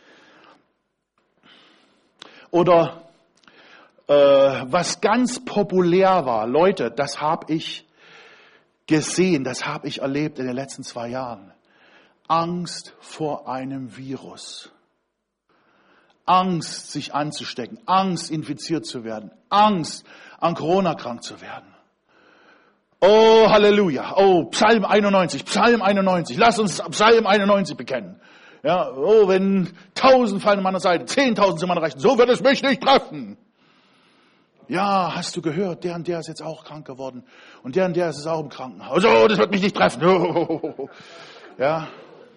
Oder was ganz populär war, Leute, das habe ich gesehen, das habe ich erlebt in den letzten 2 Jahren. Angst vor einem Virus. Angst, sich anzustecken. Angst, infiziert zu werden. Angst, an Corona krank zu werden. Oh, Halleluja. Oh, Psalm 91. Lass uns Psalm 91 bekennen. Ja, oh, wenn 1000 fallen an meiner Seite, 10.000 sind meiner Rechten, so wird es mich nicht treffen. Ja, hast du gehört, der und der ist jetzt auch krank geworden. Und der ist jetzt auch im Krankenhaus. Oh, das wird mich nicht treffen. Oh. Ja.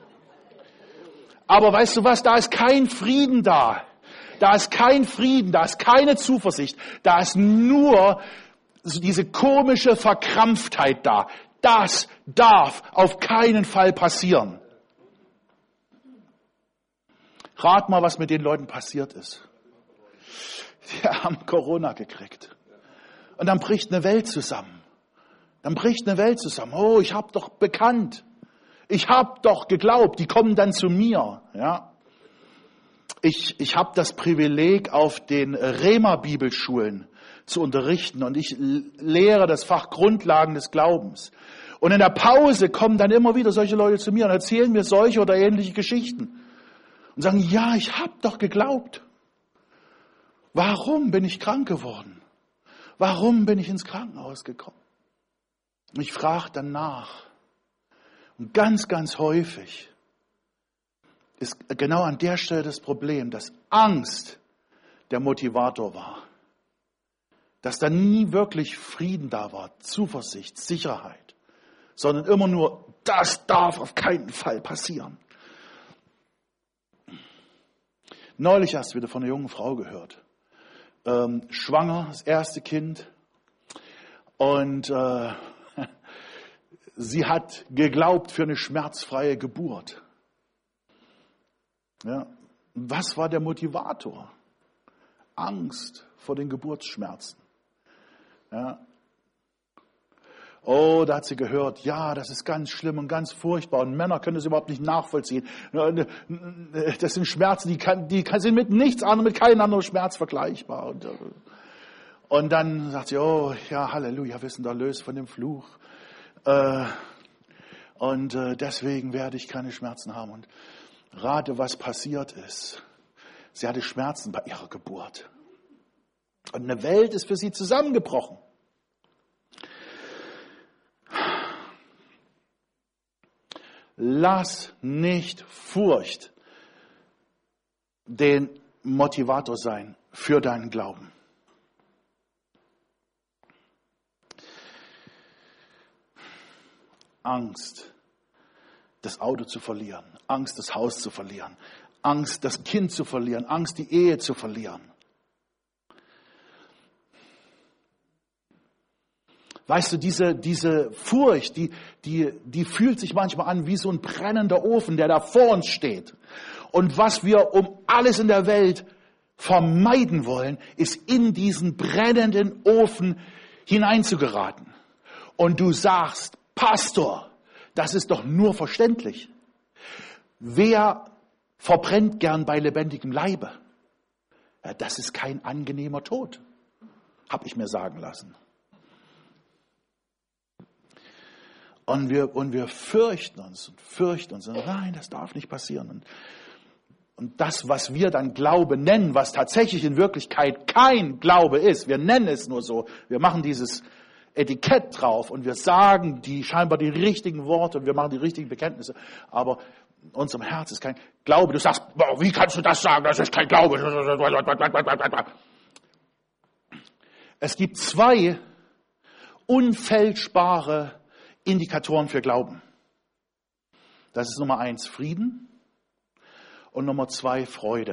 Aber weißt du was, da ist kein Frieden da. Da ist kein Frieden, da ist keine Zuversicht. Da ist nur diese komische Verkrampftheit da. Das darf auf keinen Fall passieren. Rat mal, was mit den Leuten passiert ist. Die haben Corona gekriegt. Und dann bricht eine Welt zusammen. Oh, ich habe doch bekannt. Ich habe doch geglaubt, die kommen dann zu mir. Ja. Ich habe das Privileg, auf den Rema-Bibelschulen zu unterrichten und ich lehre das Fach Grundlagen des Glaubens. Und in der Pause kommen dann immer wieder solche Leute zu mir und erzählen mir solche oder ähnliche Geschichten und sagen, ja, ich habe doch geglaubt. Warum bin ich krank geworden? Warum bin ich ins Krankenhaus gekommen? Und ich frage dann nach. Und ganz, ganz häufig ist genau an der Stelle das Problem, dass Angst der Motivator war. Dass da nie wirklich Frieden da war, Zuversicht, Sicherheit, sondern immer nur, das darf auf keinen Fall passieren. Neulich erst wieder von einer jungen Frau gehört. Schwanger, das erste Kind. Und sie hat geglaubt für eine schmerzfreie Geburt. Ja. Was war der Motivator? Angst vor den Geburtsschmerzen. Ja. Oh, da hat sie gehört, ja, das ist ganz schlimm und ganz furchtbar und Männer können das überhaupt nicht nachvollziehen. Das sind Schmerzen, die sind mit nichts anderem, mit keinem anderen Schmerz vergleichbar. Und dann sagt sie, oh, ja, Halleluja, wir sind erlöst von dem Fluch. Und deswegen werde ich keine Schmerzen haben. Und rate, was passiert ist. Sie hatte Schmerzen bei ihrer Geburt. Und eine Welt ist für sie zusammengebrochen. Lass nicht Furcht den Motivator sein für deinen Glauben. Angst, das Auto zu verlieren, Angst, das Haus zu verlieren, Angst, das Kind zu verlieren, Angst, die Ehe zu verlieren. Weißt du, diese Furcht, die fühlt sich manchmal an wie so ein brennender Ofen, der da vor uns steht. Und was wir um alles in der Welt vermeiden wollen, ist in diesen brennenden Ofen hineinzugeraten. Und du sagst, Pastor, das ist doch nur verständlich. Wer verbrennt gern bei lebendigem Leibe? Ja, das ist kein angenehmer Tod, habe ich mir sagen lassen. Und wir fürchten uns und nein, das darf nicht passieren. Und das, was wir dann Glaube nennen, was tatsächlich in Wirklichkeit kein Glaube ist, wir nennen es nur so, wir machen dieses Etikett drauf und wir sagen scheinbar die richtigen Worte und wir machen die richtigen Bekenntnisse, aber in unserem Herz ist kein Glaube. Du sagst, wie kannst du das sagen, das ist kein Glaube? Es gibt 2 unfälschbare Indikatoren für Glauben. Das ist Nummer 1 Frieden und Nummer 2 Freude.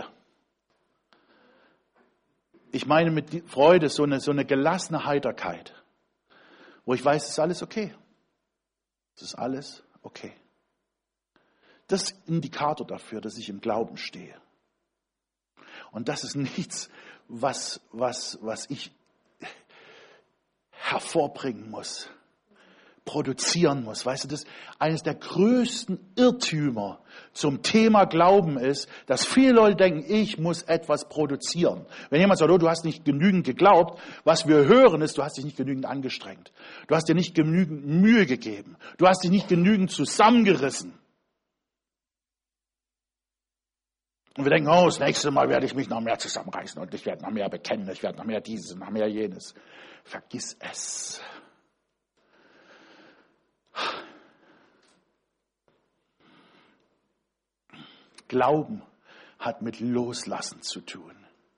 Ich meine mit Freude so eine gelassene Heiterkeit, wo ich weiß, es ist alles okay. Es ist alles okay. Das ist ein Indikator dafür, dass ich im Glauben stehe. Und das ist nichts, was ich hervorbringen muss, produzieren muss. Weißt du, das eines der größten Irrtümer zum Thema Glauben ist, dass viele Leute denken, ich muss etwas produzieren. Wenn jemand sagt, oh, du hast nicht genügend geglaubt, was wir hören ist, du hast dich nicht genügend angestrengt. Du hast dir nicht genügend Mühe gegeben. Du hast dich nicht genügend zusammengerissen. Und wir denken, oh, das nächste Mal werde ich mich noch mehr zusammenreißen und ich werde noch mehr bekennen, ich werde noch mehr dieses und noch mehr jenes. Vergiss es. Glauben hat mit Loslassen zu tun.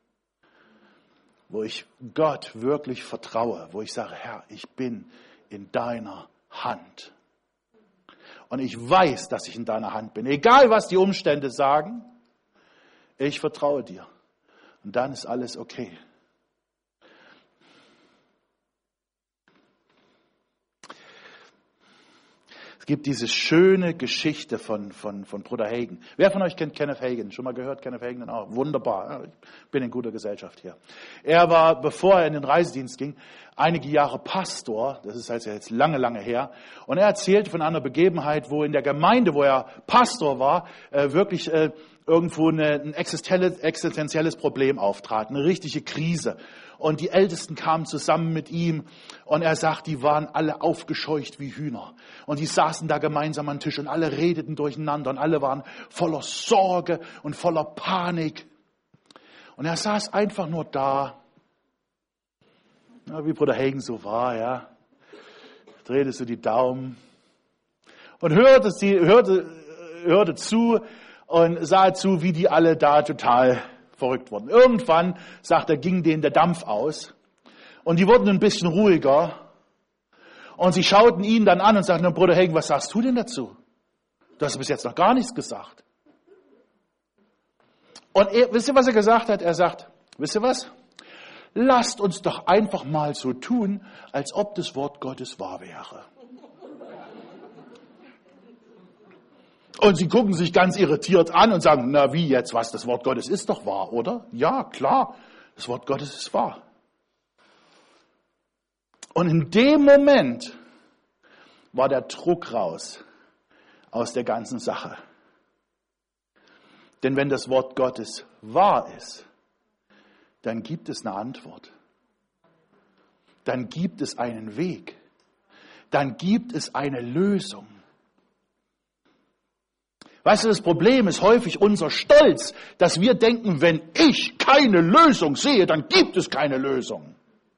Wo ich Gott wirklich vertraue, wo ich sage, Herr, ich bin in deiner Hand. Und ich weiß, dass ich in deiner Hand bin. Egal, was die Umstände sagen, ich vertraue dir. Und dann ist alles okay. gibt diese schöne Geschichte von Bruder Hagin. Wer von euch kennt Kenneth Hagin? Schon mal gehört, Kenneth Hagin? Oh, wunderbar. Ich bin in guter Gesellschaft hier. Er war, bevor er in den Reisedienst ging, einige Jahre Pastor. Das ist also jetzt lange, lange her. Und er erzählt von einer Begebenheit, wo in der Gemeinde, wo er Pastor war, wirklich irgendwo ein existenzielles Problem auftrat, eine richtige Krise. Und die Ältesten kamen zusammen mit ihm und er sagt, die waren alle aufgescheucht wie Hühner. Und die saßen da gemeinsam am Tisch und alle redeten durcheinander und alle waren voller Sorge und voller Panik. Und er saß einfach nur da, wie Bruder Hagin so war, ja, drehte so die Daumen und hörte zu und sah zu, wie die alle da total verrückt wurden. Irgendwann, sagt er, ging denen der Dampf aus und die wurden ein bisschen ruhiger und sie schauten ihn dann an und sagten, Bruder Hagin, was sagst du denn dazu? Du hast bis jetzt noch gar nichts gesagt. Und wisst ihr, was er gesagt hat? Er sagt, wisst ihr was? Lasst uns doch einfach mal so tun, als ob das Wort Gottes wahr wäre. Und sie gucken sich ganz irritiert an und sagen, na wie jetzt, was, das Wort Gottes ist doch wahr, oder? Ja, klar, das Wort Gottes ist wahr. Und in dem Moment war der Druck raus aus der ganzen Sache. Denn wenn das Wort Gottes wahr ist, dann gibt es eine Antwort. Dann gibt es einen Weg. Dann gibt es eine Lösung. Weißt du, das Problem ist häufig unser Stolz, dass wir denken, wenn ich keine Lösung sehe, dann gibt es keine Lösung.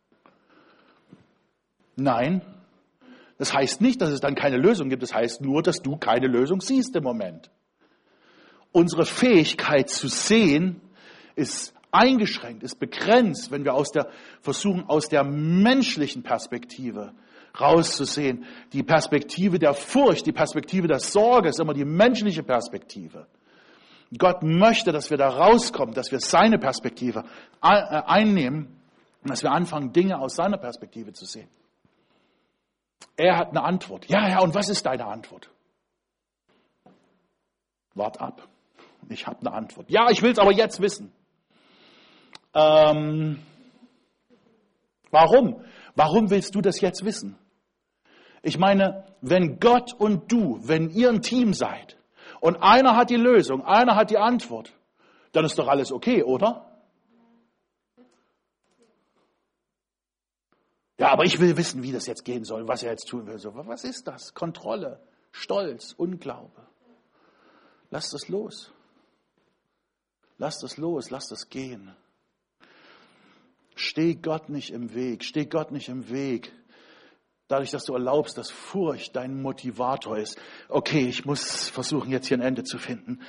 Nein, das heißt nicht, dass es dann keine Lösung gibt. Das heißt nur, dass du keine Lösung siehst im Moment. Unsere Fähigkeit zu sehen ist eingeschränkt, ist begrenzt, wenn wir versuchen, aus der menschlichen Perspektive rauszusehen. Die Perspektive der Furcht, die Perspektive der Sorge ist immer die menschliche Perspektive. Gott möchte, dass wir da rauskommen, dass wir seine Perspektive einnehmen und dass wir anfangen, Dinge aus seiner Perspektive zu sehen. Er hat eine Antwort. Ja, und was ist deine Antwort? Wart ab. Ich habe eine Antwort. Ja, ich will es aber jetzt wissen. Warum? Warum willst du das jetzt wissen? Ich meine, wenn Gott und du, wenn ihr ein Team seid und einer hat die Lösung, einer hat die Antwort, dann ist doch alles okay, oder? Ja, aber ich will wissen, wie das jetzt gehen soll, was er jetzt tun will. So, was ist das? Kontrolle, Stolz, Unglaube. Lass das los. Lass das los, lass das gehen. Steh Gott nicht im Weg, steh Gott nicht im Weg. Dadurch, dass du erlaubst, dass Furcht dein Motivator ist. Okay, ich muss versuchen, jetzt hier ein Ende zu finden.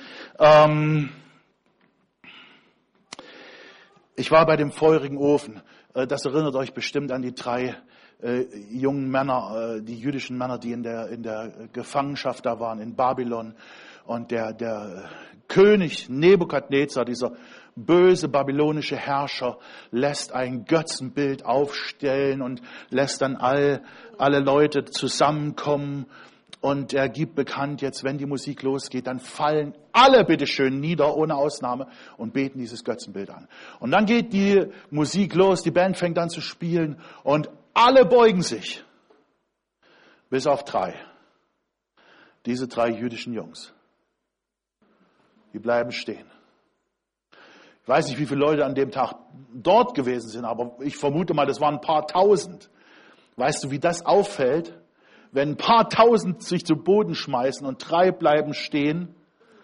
Ich war bei dem feurigen Ofen. Das erinnert euch bestimmt an die 3 jungen Männer, die jüdischen Männer, die in der Gefangenschaft da waren, in Babylon. Und der König Nebukadnezar, dieser böse babylonische Herrscher, lässt ein Götzenbild aufstellen und lässt dann alle Leute zusammenkommen. Und er gibt bekannt, jetzt wenn die Musik losgeht, dann fallen alle bitteschön nieder, ohne Ausnahme, und beten dieses Götzenbild an. Und dann geht die Musik los, die Band fängt an zu spielen und alle beugen sich. Bis auf 3. Diese 3 jüdischen Jungs. Die bleiben stehen. Ich weiß nicht, wie viele Leute an dem Tag dort gewesen sind, aber ich vermute mal, das waren ein paar Tausend. Weißt du, wie das auffällt, wenn ein paar Tausend sich zu Boden schmeißen und 3 bleiben stehen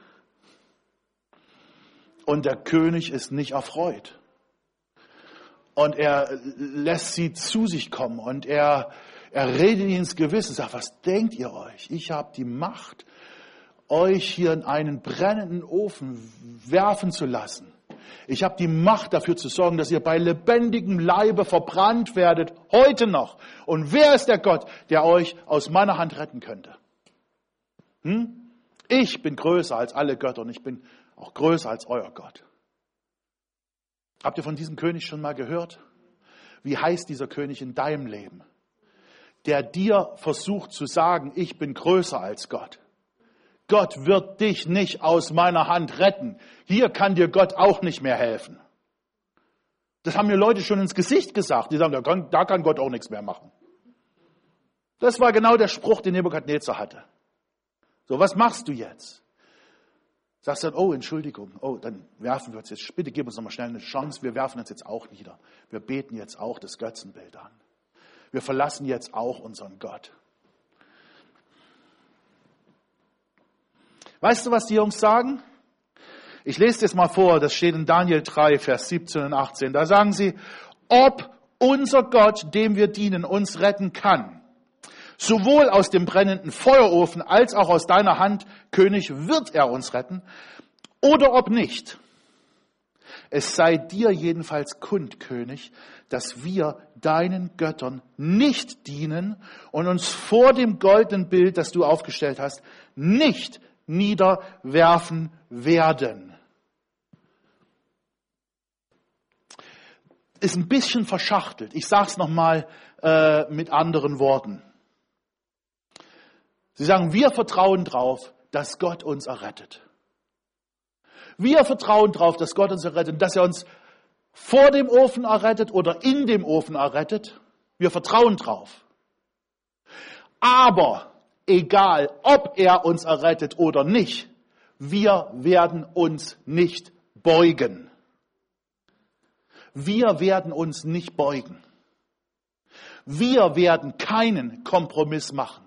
und der König ist nicht erfreut. Und er lässt sie zu sich kommen und er redet ihnen ins Gewissen, sagt, was denkt ihr euch? Ich habe die Macht, euch hier in einen brennenden Ofen werfen zu lassen. Ich habe die Macht dafür zu sorgen, dass ihr bei lebendigem Leibe verbrannt werdet, heute noch. Und wer ist der Gott, der euch aus meiner Hand retten könnte? Ich bin größer als alle Götter und ich bin auch größer als euer Gott. Habt ihr von diesem König schon mal gehört? Wie heißt dieser König in deinem Leben? der dir versucht zu sagen, ich bin größer als Gott. Gott wird dich nicht aus meiner Hand retten. Hier kann dir Gott auch nicht mehr helfen. Das haben mir Leute schon ins Gesicht gesagt. Die sagen, da kann Gott auch nichts mehr machen. Das war genau der Spruch, den Nebukadnezar hatte. So, was machst du jetzt? Sagst dann, oh, Entschuldigung, oh, dann werfen wir uns jetzt, bitte gib uns nochmal schnell eine Chance, wir werfen uns jetzt auch nieder. Wir beten jetzt auch das Götzenbild an. Wir verlassen jetzt auch unseren Gott. Weißt du, was die Jungs sagen? Ich lese das mal vor, das steht in Daniel 3, Vers 17 und 18. Da sagen sie, ob unser Gott, dem wir dienen, uns retten kann. Sowohl aus dem brennenden Feuerofen als auch aus deiner Hand, König, wird er uns retten. Oder ob nicht. Es sei dir jedenfalls kund, König, dass wir deinen Göttern nicht dienen und uns vor dem goldenen Bild, das du aufgestellt hast, nicht niederwerfen werden. Ist ein bisschen verschachtelt. Ich sage es nochmal mit anderen Worten. Sie sagen, wir vertrauen drauf, dass Gott uns errettet. Wir vertrauen drauf, dass Gott uns errettet, dass er uns vor dem Ofen errettet oder in dem Ofen errettet. Wir vertrauen drauf. Aber egal, ob er uns errettet oder nicht, wir werden uns nicht beugen. Wir werden uns nicht beugen. Wir werden keinen Kompromiss machen.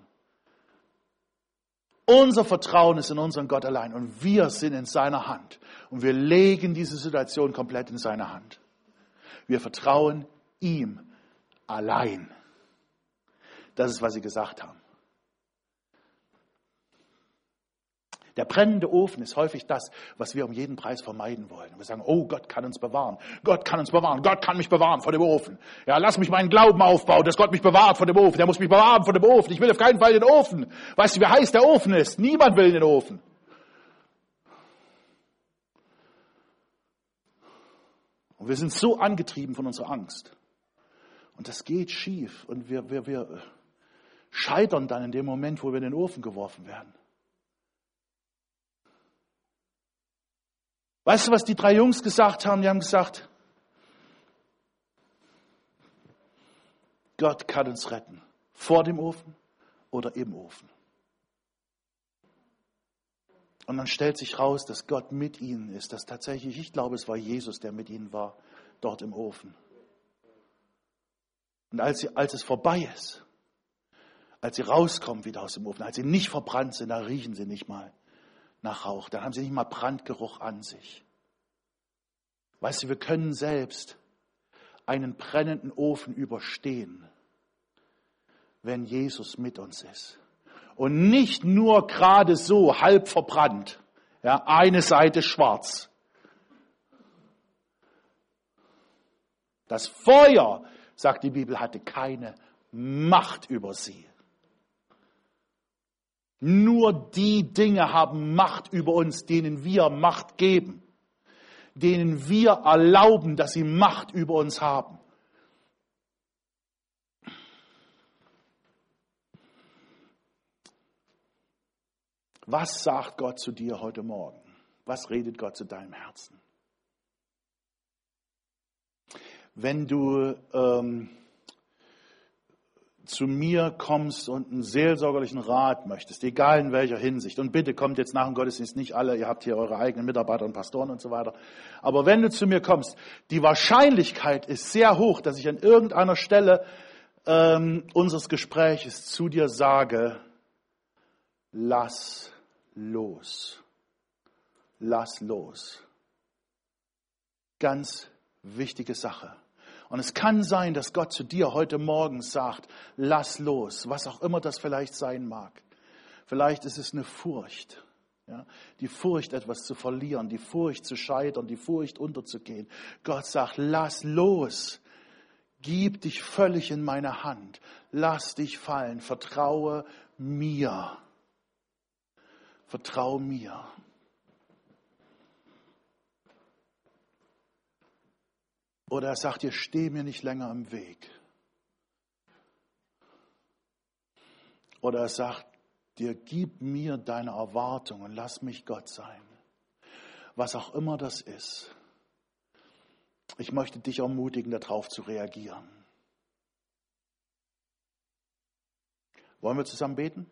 Unser Vertrauen ist in unseren Gott allein und wir sind in seiner Hand. Und wir legen diese Situation komplett in seine Hand. Wir vertrauen ihm allein. Das ist, was sie gesagt haben. Der brennende Ofen ist häufig das, was wir um jeden Preis vermeiden wollen. Wir sagen, oh, Gott kann uns bewahren. Gott kann uns bewahren. Gott kann mich bewahren vor dem Ofen. Ja, lass mich meinen Glauben aufbauen, dass Gott mich bewahrt vor dem Ofen. Der muss mich bewahren vor dem Ofen. Ich will auf keinen Fall in den Ofen. Weißt du, wie heiß der Ofen ist? Niemand will in den Ofen. Und wir sind so angetrieben von unserer Angst. Und das geht schief. Und wir scheitern dann in dem Moment, wo wir in den Ofen geworfen werden. Weißt du, was die 3 Jungs gesagt haben? Die haben gesagt, Gott kann uns retten. Vor dem Ofen oder im Ofen. Und dann stellt sich raus, dass Gott mit ihnen ist. Dass tatsächlich, ich glaube, es war Jesus, der mit ihnen war, dort im Ofen. Und als es vorbei ist, als sie rauskommen wieder aus dem Ofen, als sie nicht verbrannt sind, da riechen sie nicht mal nach Rauch. Dann haben sie nicht mal Brandgeruch an sich. Weißt du, wir können selbst einen brennenden Ofen überstehen, wenn Jesus mit uns ist. Und nicht nur gerade so halb verbrannt, ja, eine Seite schwarz. Das Feuer, sagt die Bibel, hatte keine Macht über sie. Nur die Dinge haben Macht über uns, denen wir Macht geben, denen wir erlauben, dass sie Macht über uns haben. Was sagt Gott zu dir heute Morgen? Was redet Gott zu deinem Herzen? Wenn du zu mir kommst und einen seelsorgerlichen Rat möchtest, egal in welcher Hinsicht, und bitte kommt jetzt nach dem Gottesdienst nicht alle, ihr habt hier eure eigenen Mitarbeiter und Pastoren und so weiter, aber wenn du zu mir kommst, die Wahrscheinlichkeit ist sehr hoch, dass ich an irgendeiner Stelle unseres Gespräches zu dir sage, lass los. Lass los. Ganz wichtige Sache. Und es kann sein, dass Gott zu dir heute Morgen sagt, lass los, was auch immer das vielleicht sein mag. Vielleicht ist es eine Furcht, ja, die Furcht, etwas zu verlieren, die Furcht zu scheitern, die Furcht unterzugehen. Gott sagt, lass los, gib dich völlig in meine Hand, lass dich fallen, vertraue mir. Vertraue mir. Oder er sagt dir, steh mir nicht länger im Weg. Oder er sagt dir, gib mir deine Erwartung und lass mich Gott sein. Was auch immer das ist. Ich möchte dich ermutigen, darauf zu reagieren. Wollen wir zusammen beten?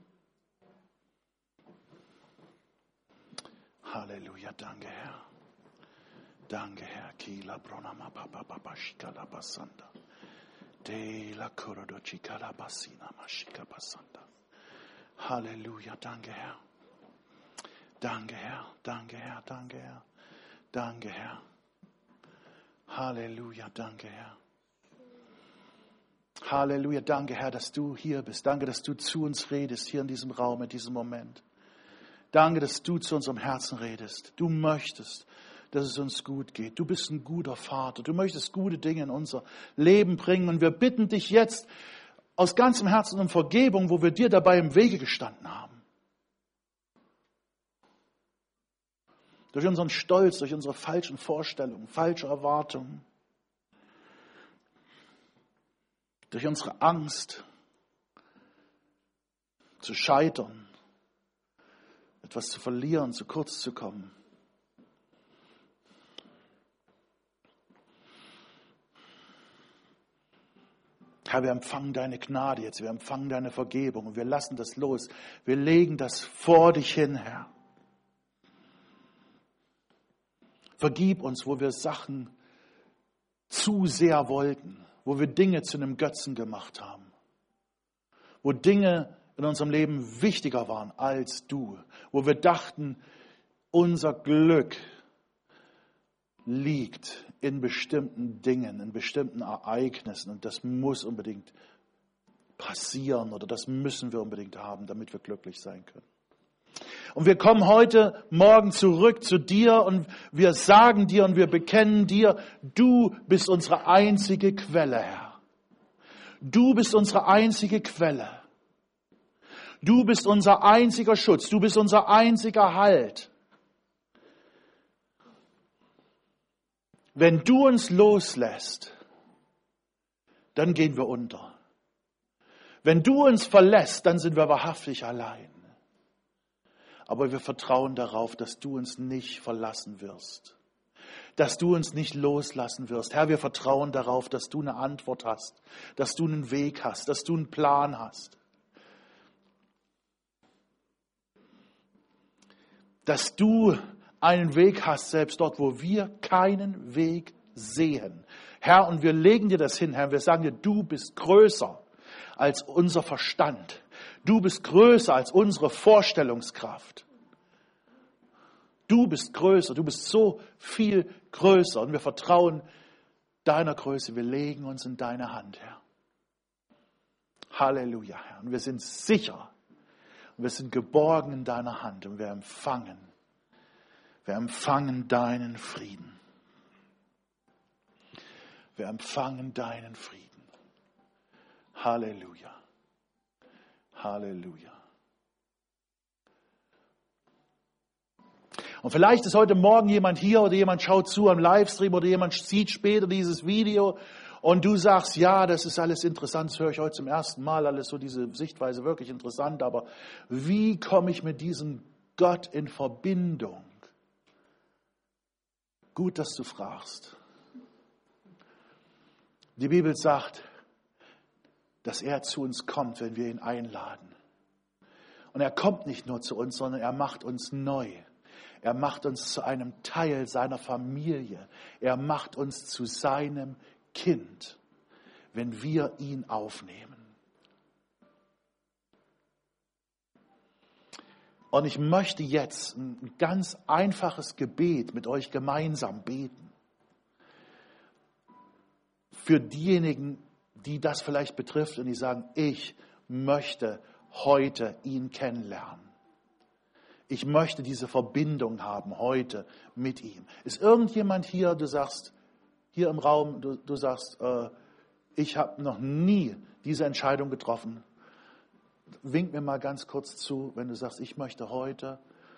Halleluja, danke Herr. Danke Herr. Kila Bronama Papa Papa Shikala Basanda. De la Korodo Chikala Basina Mashika Basanda. Halleluja, danke Herr. Danke Herr, danke Herr, danke Herr. Danke Herr. Halleluja, danke Herr. Halleluja, danke Herr, dass du hier bist. Danke, dass du zu uns redest, hier in diesem Raum, in diesem Moment. Danke, dass du zu unserem Herzen redest. Du möchtest, dass es uns gut geht. Du bist ein guter Vater. Du möchtest gute Dinge in unser Leben bringen. Und wir bitten dich jetzt aus ganzem Herzen um Vergebung, wo wir dir dabei im Wege gestanden haben. Durch unseren Stolz, durch unsere falschen Vorstellungen, falsche Erwartungen. Durch unsere Angst zu scheitern, etwas zu verlieren, zu kurz zu kommen. Herr, wir empfangen deine Gnade jetzt, wir empfangen deine Vergebung und wir lassen das los. Wir legen das vor dich hin, Herr. Vergib uns, wo wir Sachen zu sehr wollten, wo wir Dinge zu einem Götzen gemacht haben, wo Dinge in unserem Leben wichtiger waren als du, wo wir dachten, unser Glück liegt in bestimmten Dingen, in bestimmten Ereignissen und das muss unbedingt passieren oder das müssen wir unbedingt haben, damit wir glücklich sein können. Und wir kommen heute Morgen zurück zu dir und wir sagen dir und wir bekennen dir, du bist unsere einzige Quelle, Herr. Du bist unsere einzige Quelle. Du bist unser einziger Schutz. Du bist unser einziger Halt. Wenn du uns loslässt, dann gehen wir unter. Wenn du uns verlässt, dann sind wir wahrhaftig allein. Aber wir vertrauen darauf, dass du uns nicht verlassen wirst. Dass du uns nicht loslassen wirst. Herr, wir vertrauen darauf, dass du eine Antwort hast. Dass du einen Weg hast. Dass du einen Plan hast. Dass du einen Weg hast, selbst dort, wo wir keinen Weg sehen. Herr, und wir legen dir das hin, Herr. Wir sagen dir, du bist größer als unser Verstand. Du bist größer als unsere Vorstellungskraft. Du bist größer, du bist so viel größer und wir vertrauen deiner Größe. Wir legen uns in deine Hand, Herr. Halleluja, Herr. Und wir sind sicher und wir sind geborgen in deiner Hand und wir empfangen deinen Frieden. Wir empfangen deinen Frieden. Halleluja. Halleluja. Und vielleicht ist heute Morgen jemand hier oder jemand schaut zu am Livestream oder jemand sieht später dieses Video und du sagst, ja, das ist alles interessant, das höre ich heute zum ersten Mal, alles so diese Sichtweise wirklich interessant, aber wie komme ich mit diesem Gott in Verbindung? Gut, dass du fragst. Die Bibel sagt, dass er zu uns kommt, wenn wir ihn einladen. Und er kommt nicht nur zu uns, sondern er macht uns neu. Er macht uns zu einem Teil seiner Familie. Er macht uns zu seinem Kind, wenn wir ihn aufnehmen. Und ich möchte jetzt ein ganz einfaches Gebet mit euch gemeinsam beten. Für diejenigen, die das vielleicht betrifft und die sagen, ich möchte heute ihn kennenlernen. Ich möchte diese Verbindung haben heute mit ihm. Ist irgendjemand hier, du sagst, hier im Raum, du sagst, ich habe noch nie diese Entscheidung getroffen. Wink mir mal ganz kurz zu, wenn du sagst, ich möchte heute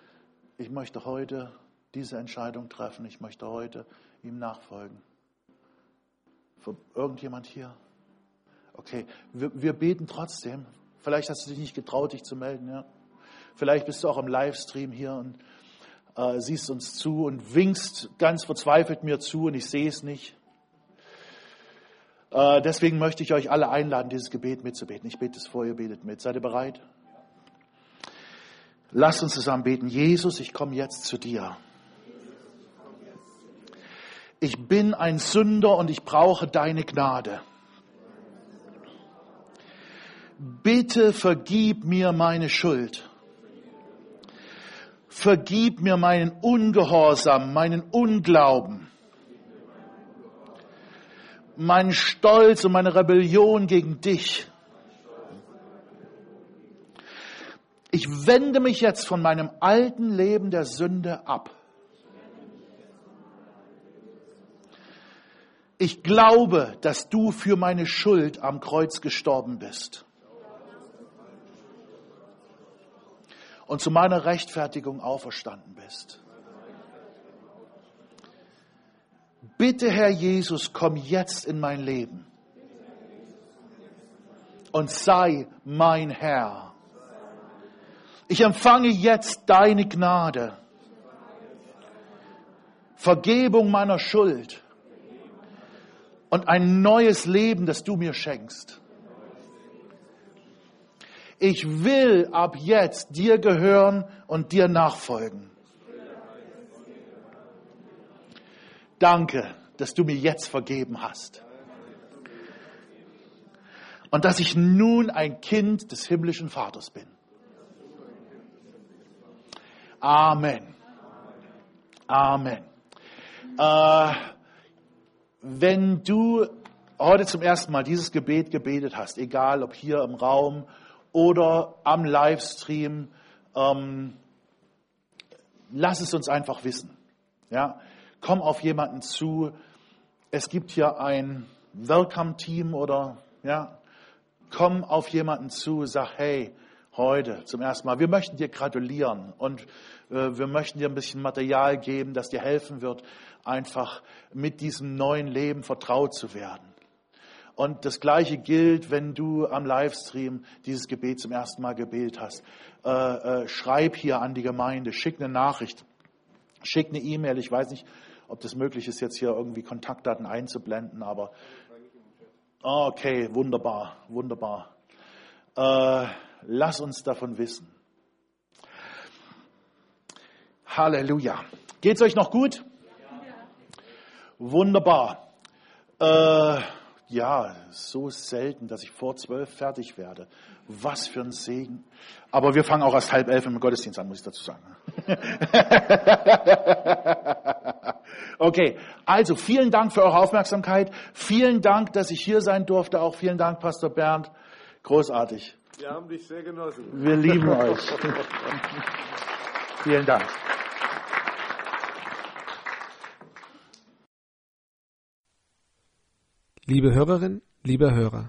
diese Entscheidung treffen. Ich möchte heute ihm nachfolgen. Für irgendjemand hier? Okay, wir beten trotzdem Vielleicht hast du dich nicht getraut, dich zu melden. Ja. Vielleicht bist du auch im Livestream hier und siehst uns zu und winkst ganz verzweifelt mir zu und ich sehe es nicht. Deswegen möchte ich euch alle einladen, dieses Gebet mitzubeten. Ich bete es vor, ihr betet mit. Seid ihr bereit? Lasst uns zusammen beten. Jesus, ich komme jetzt zu dir. Ich bin ein Sünder und ich brauche deine Gnade. Bitte vergib mir meine Schuld. Vergib mir meinen Ungehorsam, meinen Unglauben, meinen Stolz und meine Rebellion gegen dich. Ich wende mich jetzt von meinem alten Leben der Sünde ab. Ich glaube, dass du für meine Schuld am Kreuz gestorben bist und zu meiner Rechtfertigung auferstanden bist. Bitte, Herr Jesus, komm jetzt in mein Leben und sei mein Herr. Ich empfange jetzt deine Gnade, Vergebung meiner Schuld und ein neues Leben, das du mir schenkst. Ich will ab jetzt dir gehören und dir nachfolgen. Danke, dass du mir jetzt vergeben hast. Und dass ich nun ein Kind des himmlischen Vaters bin. Amen. Amen. Wenn du heute zum ersten Mal dieses Gebet gebetet hast, egal ob hier im Raum oder am Livestream, lass es uns einfach wissen. Ja? Komm auf jemanden zu. Es gibt hier ein Welcome-Team oder ja, komm auf jemanden zu, sag, hey, heute zum ersten Mal, wir möchten dir gratulieren und wir möchten dir ein bisschen Material geben, das dir helfen wird, einfach mit diesem neuen Leben vertraut zu werden. Und das Gleiche gilt, wenn du am Livestream dieses Gebet zum ersten Mal gebetet hast. Schreib hier an die Gemeinde, schick eine Nachricht, schick eine E-Mail. Ich weiß nicht, ob das möglich ist, jetzt hier irgendwie Kontaktdaten einzublenden, aber okay, wunderbar, wunderbar. Lass uns davon wissen. Halleluja. Geht's euch noch gut? Wunderbar. Ja, so selten, dass ich vor 12 fertig werde. Was für ein Segen. Aber wir fangen auch erst 10:30 im Gottesdienst an, muss ich dazu sagen. Okay, also vielen Dank für eure Aufmerksamkeit. Vielen Dank, dass ich hier sein durfte. Auch vielen Dank, Pastor Bernd. Großartig. Wir haben dich sehr genossen. Wir lieben euch. Vielen Dank. Liebe Hörerin, lieber Hörer.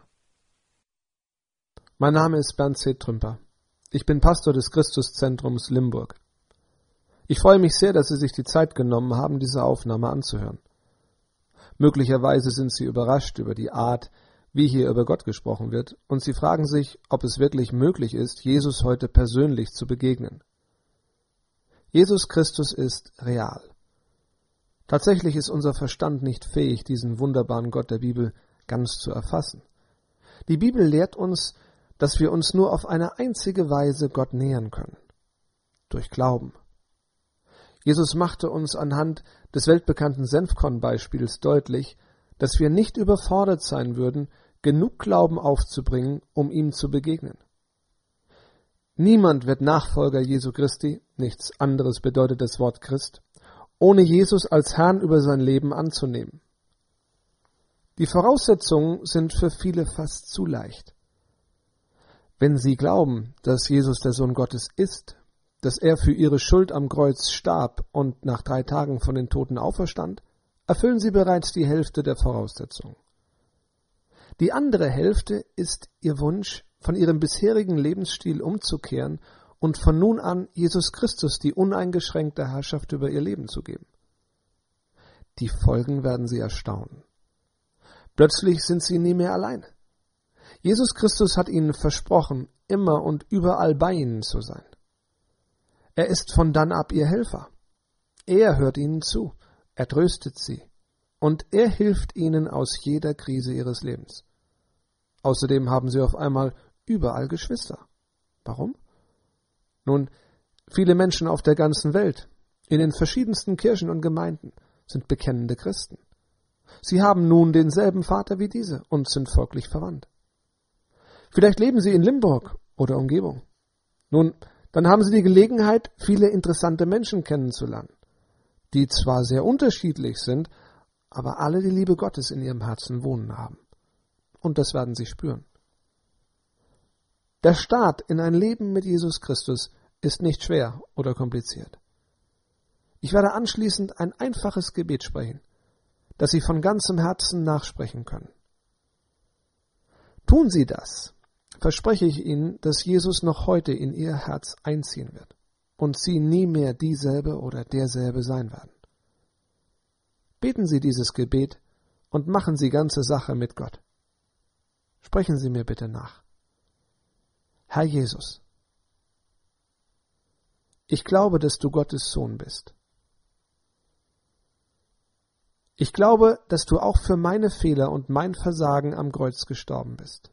Mein Name ist Bernd C. Trümper. Ich bin Pastor des Christuszentrums Limburg. Ich freue mich sehr, dass Sie sich die Zeit genommen haben, diese Aufnahme anzuhören. Möglicherweise sind Sie überrascht über die Art, wie hier über Gott gesprochen wird, und Sie fragen sich, ob es wirklich möglich ist, Jesus heute persönlich zu begegnen. Jesus Christus ist real. Tatsächlich ist unser Verstand nicht fähig, diesen wunderbaren Gott der Bibel ganz zu erfassen. Die Bibel lehrt uns, dass wir uns nur auf eine einzige Weise Gott nähern können: durch Glauben. Jesus machte uns anhand des weltbekannten Senfkorn-Beispiels deutlich, dass wir nicht überfordert sein würden, genug Glauben aufzubringen, um ihm zu begegnen. Niemand wird Nachfolger Jesu Christi, nichts anderes bedeutet das Wort Christ, ohne Jesus als Herrn über sein Leben anzunehmen. Die Voraussetzungen sind für viele fast zu leicht. Wenn sie glauben, dass Jesus der Sohn Gottes ist, dass er für ihre Schuld am Kreuz starb und nach 3 Tagen von den Toten auferstand, erfüllen sie bereits die Hälfte der Voraussetzungen. Die andere Hälfte ist ihr Wunsch, von ihrem bisherigen Lebensstil umzukehren und von nun an Jesus Christus die uneingeschränkte Herrschaft über ihr Leben zu geben. Die Folgen werden sie erstaunen. Plötzlich sind sie nie mehr allein. Jesus Christus hat ihnen versprochen, immer und überall bei ihnen zu sein. Er ist von dann ab ihr Helfer. Er hört ihnen zu, er tröstet sie und er hilft ihnen aus jeder Krise ihres Lebens. Außerdem haben sie auf einmal überall Geschwister. Warum? Nun, viele Menschen auf der ganzen Welt, in den verschiedensten Kirchen und Gemeinden, sind bekennende Christen. Sie haben nun denselben Vater wie diese und sind folglich verwandt. Vielleicht leben sie in Limburg oder Umgebung. Nun, dann haben sie die Gelegenheit, viele interessante Menschen kennenzulernen, die zwar sehr unterschiedlich sind, aber alle die Liebe Gottes in ihrem Herzen wohnen haben. Und das werden sie spüren. Der Start in ein Leben mit Jesus Christus ist nicht schwer oder kompliziert. Ich werde anschließend ein einfaches Gebet sprechen, das Sie von ganzem Herzen nachsprechen können. Tun Sie das, verspreche ich Ihnen, dass Jesus noch heute in Ihr Herz einziehen wird und Sie nie mehr dieselbe oder derselbe sein werden. Beten Sie dieses Gebet und machen Sie ganze Sache mit Gott. Sprechen Sie mir bitte nach. Herr Jesus, ich glaube, dass du Gottes Sohn bist. Ich glaube, dass du auch für meine Fehler und mein Versagen am Kreuz gestorben bist.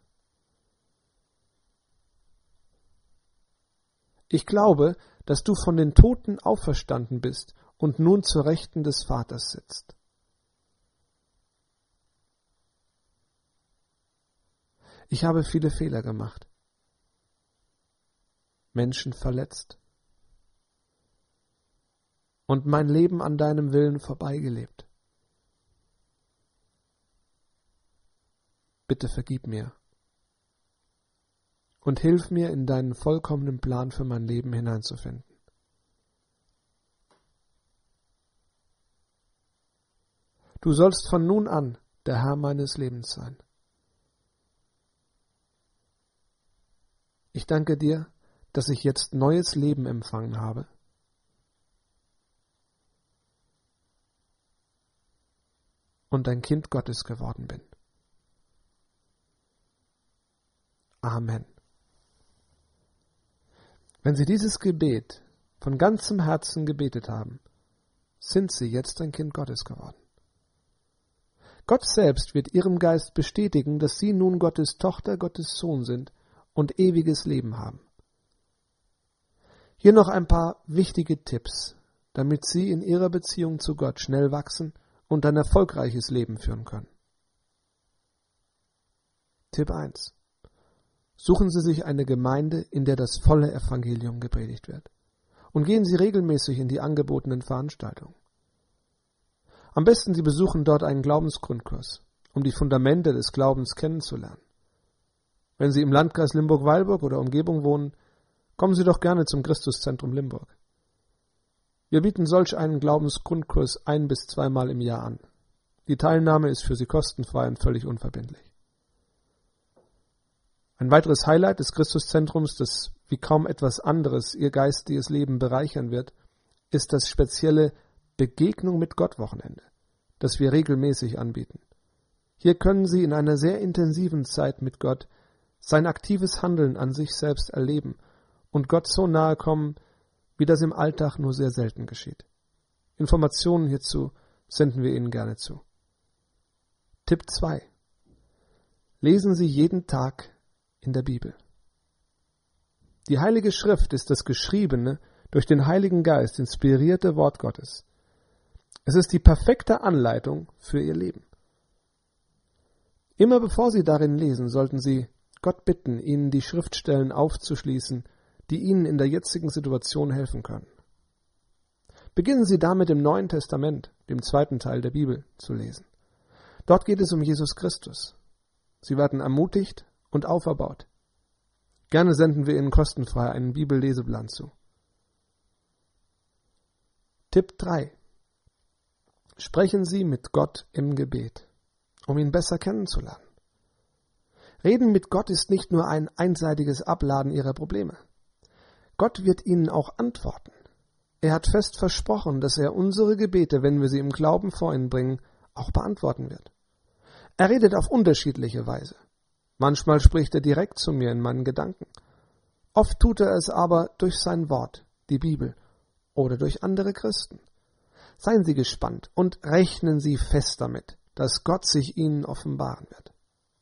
Ich glaube, dass du von den Toten auferstanden bist und nun zur Rechten des Vaters sitzt. Ich habe viele Fehler gemacht, Menschen verletzt und mein Leben an deinem Willen vorbeigelebt. Bitte vergib mir und hilf mir, in deinen vollkommenen Plan für mein Leben hineinzufinden. Du sollst von nun an der Herr meines Lebens sein. Ich danke dir, dass ich jetzt neues Leben empfangen habe. Und ein Kind Gottes geworden bin. Amen. Wenn Sie dieses Gebet von ganzem Herzen gebetet haben, sind Sie jetzt ein Kind Gottes geworden. Gott selbst wird Ihrem Geist bestätigen, dass Sie nun Gottes Tochter, Gottes Sohn sind und ewiges Leben haben. Hier noch ein paar wichtige Tipps, damit Sie in Ihrer Beziehung zu Gott schnell wachsen und ein erfolgreiches Leben führen können. Tipp 1. Suchen Sie sich eine Gemeinde, in der das volle Evangelium gepredigt wird. Und gehen Sie regelmäßig in die angebotenen Veranstaltungen. Am besten Sie besuchen dort einen Glaubensgrundkurs, um die Fundamente des Glaubens kennenzulernen. Wenn Sie im Landkreis Limburg-Weilburg oder Umgebung wohnen, kommen Sie doch gerne zum Christuszentrum Limburg. Wir bieten solch einen Glaubensgrundkurs 1- bis 2-mal im Jahr an. Die Teilnahme ist für Sie kostenfrei und völlig unverbindlich. Ein weiteres Highlight des Christuszentrums, das wie kaum etwas anderes Ihr geistiges Leben bereichern wird, ist das spezielle Begegnung mit Gott Wochenende, das wir regelmäßig anbieten. Hier können Sie in einer sehr intensiven Zeit mit Gott sein aktives Handeln an sich selbst erleben und Gott so nahe kommen, wie das im Alltag nur sehr selten geschieht. Informationen hierzu senden wir Ihnen gerne zu. Tipp 2. Lesen Sie jeden Tag in der Bibel. Die Heilige Schrift ist das geschriebene, durch den Heiligen Geist inspirierte Wort Gottes. Es ist die perfekte Anleitung für Ihr Leben. Immer bevor Sie darin lesen, sollten Sie Gott bitten, Ihnen die Schriftstellen aufzuschließen, die Ihnen in der jetzigen Situation helfen können. Beginnen Sie damit im Neuen Testament, dem 2. Teil der Bibel, zu lesen. Dort geht es um Jesus Christus. Sie werden ermutigt und auferbaut. Gerne senden wir Ihnen kostenfrei einen Bibelleseplan zu. Tipp 3. Sprechen Sie mit Gott im Gebet, um ihn besser kennenzulernen. Reden mit Gott ist nicht nur ein einseitiges Abladen Ihrer Probleme. Gott wird Ihnen auch antworten. Er hat fest versprochen, dass er unsere Gebete, wenn wir sie im Glauben vor ihn bringen, auch beantworten wird. Er redet auf unterschiedliche Weise. Manchmal spricht er direkt zu mir in meinen Gedanken. Oft tut er es aber durch sein Wort, die Bibel, oder durch andere Christen. Seien Sie gespannt und rechnen Sie fest damit, dass Gott sich Ihnen offenbaren wird.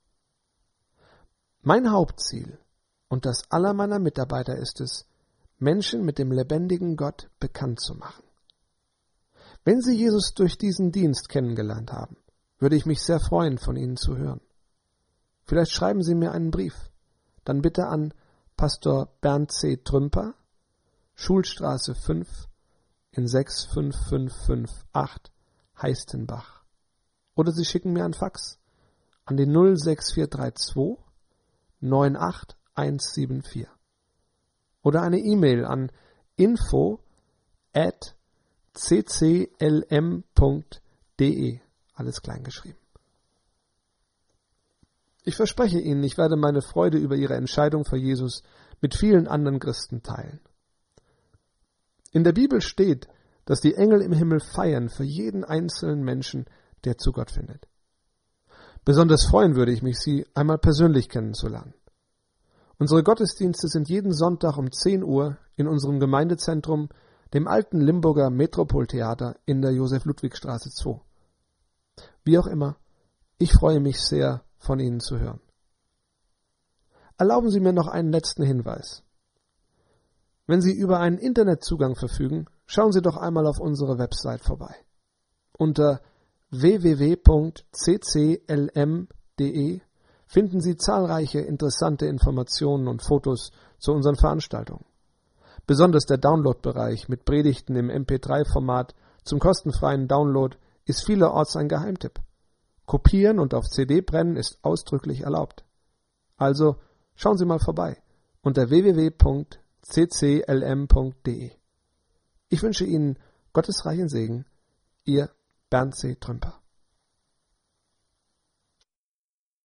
Mein Hauptziel und das aller meiner Mitarbeiter ist es, Menschen mit dem lebendigen Gott bekannt zu machen. Wenn Sie Jesus durch diesen Dienst kennengelernt haben, würde ich mich sehr freuen, von Ihnen zu hören. Vielleicht schreiben Sie mir einen Brief, dann bitte an Pastor Bernd C. Trümper, Schulstraße 5 in 65558 Heistenbach. Oder Sie schicken mir ein Fax an die 06432 98174. Oder eine E-Mail an info@cclm.de, alles klein geschrieben. Ich verspreche Ihnen, ich werde meine Freude über Ihre Entscheidung für Jesus mit vielen anderen Christen teilen. In der Bibel steht, dass die Engel im Himmel feiern für jeden einzelnen Menschen, der zu Gott findet. Besonders freuen würde ich mich, Sie einmal persönlich kennenzulernen. Unsere Gottesdienste sind jeden Sonntag um 10 Uhr in unserem Gemeindezentrum, dem alten Limburger Metropoltheater in der Josef-Ludwig-Straße 2. Wie auch immer, ich freue mich sehr, von Ihnen zu hören. Erlauben Sie mir noch einen letzten Hinweis. Wenn Sie über einen Internetzugang verfügen, schauen Sie doch einmal auf unsere Website vorbei. Unter www.cclm.de finden Sie zahlreiche interessante Informationen und Fotos zu unseren Veranstaltungen. Besonders der Download-Bereich mit Predigten im MP3-Format zum kostenfreien Download ist vielerorts ein Geheimtipp. Kopieren und auf CD brennen ist ausdrücklich erlaubt. Also schauen Sie mal vorbei unter www.cclm.de. Ich wünsche Ihnen Gottes reichen Segen, Ihr Bernd C. Trümper.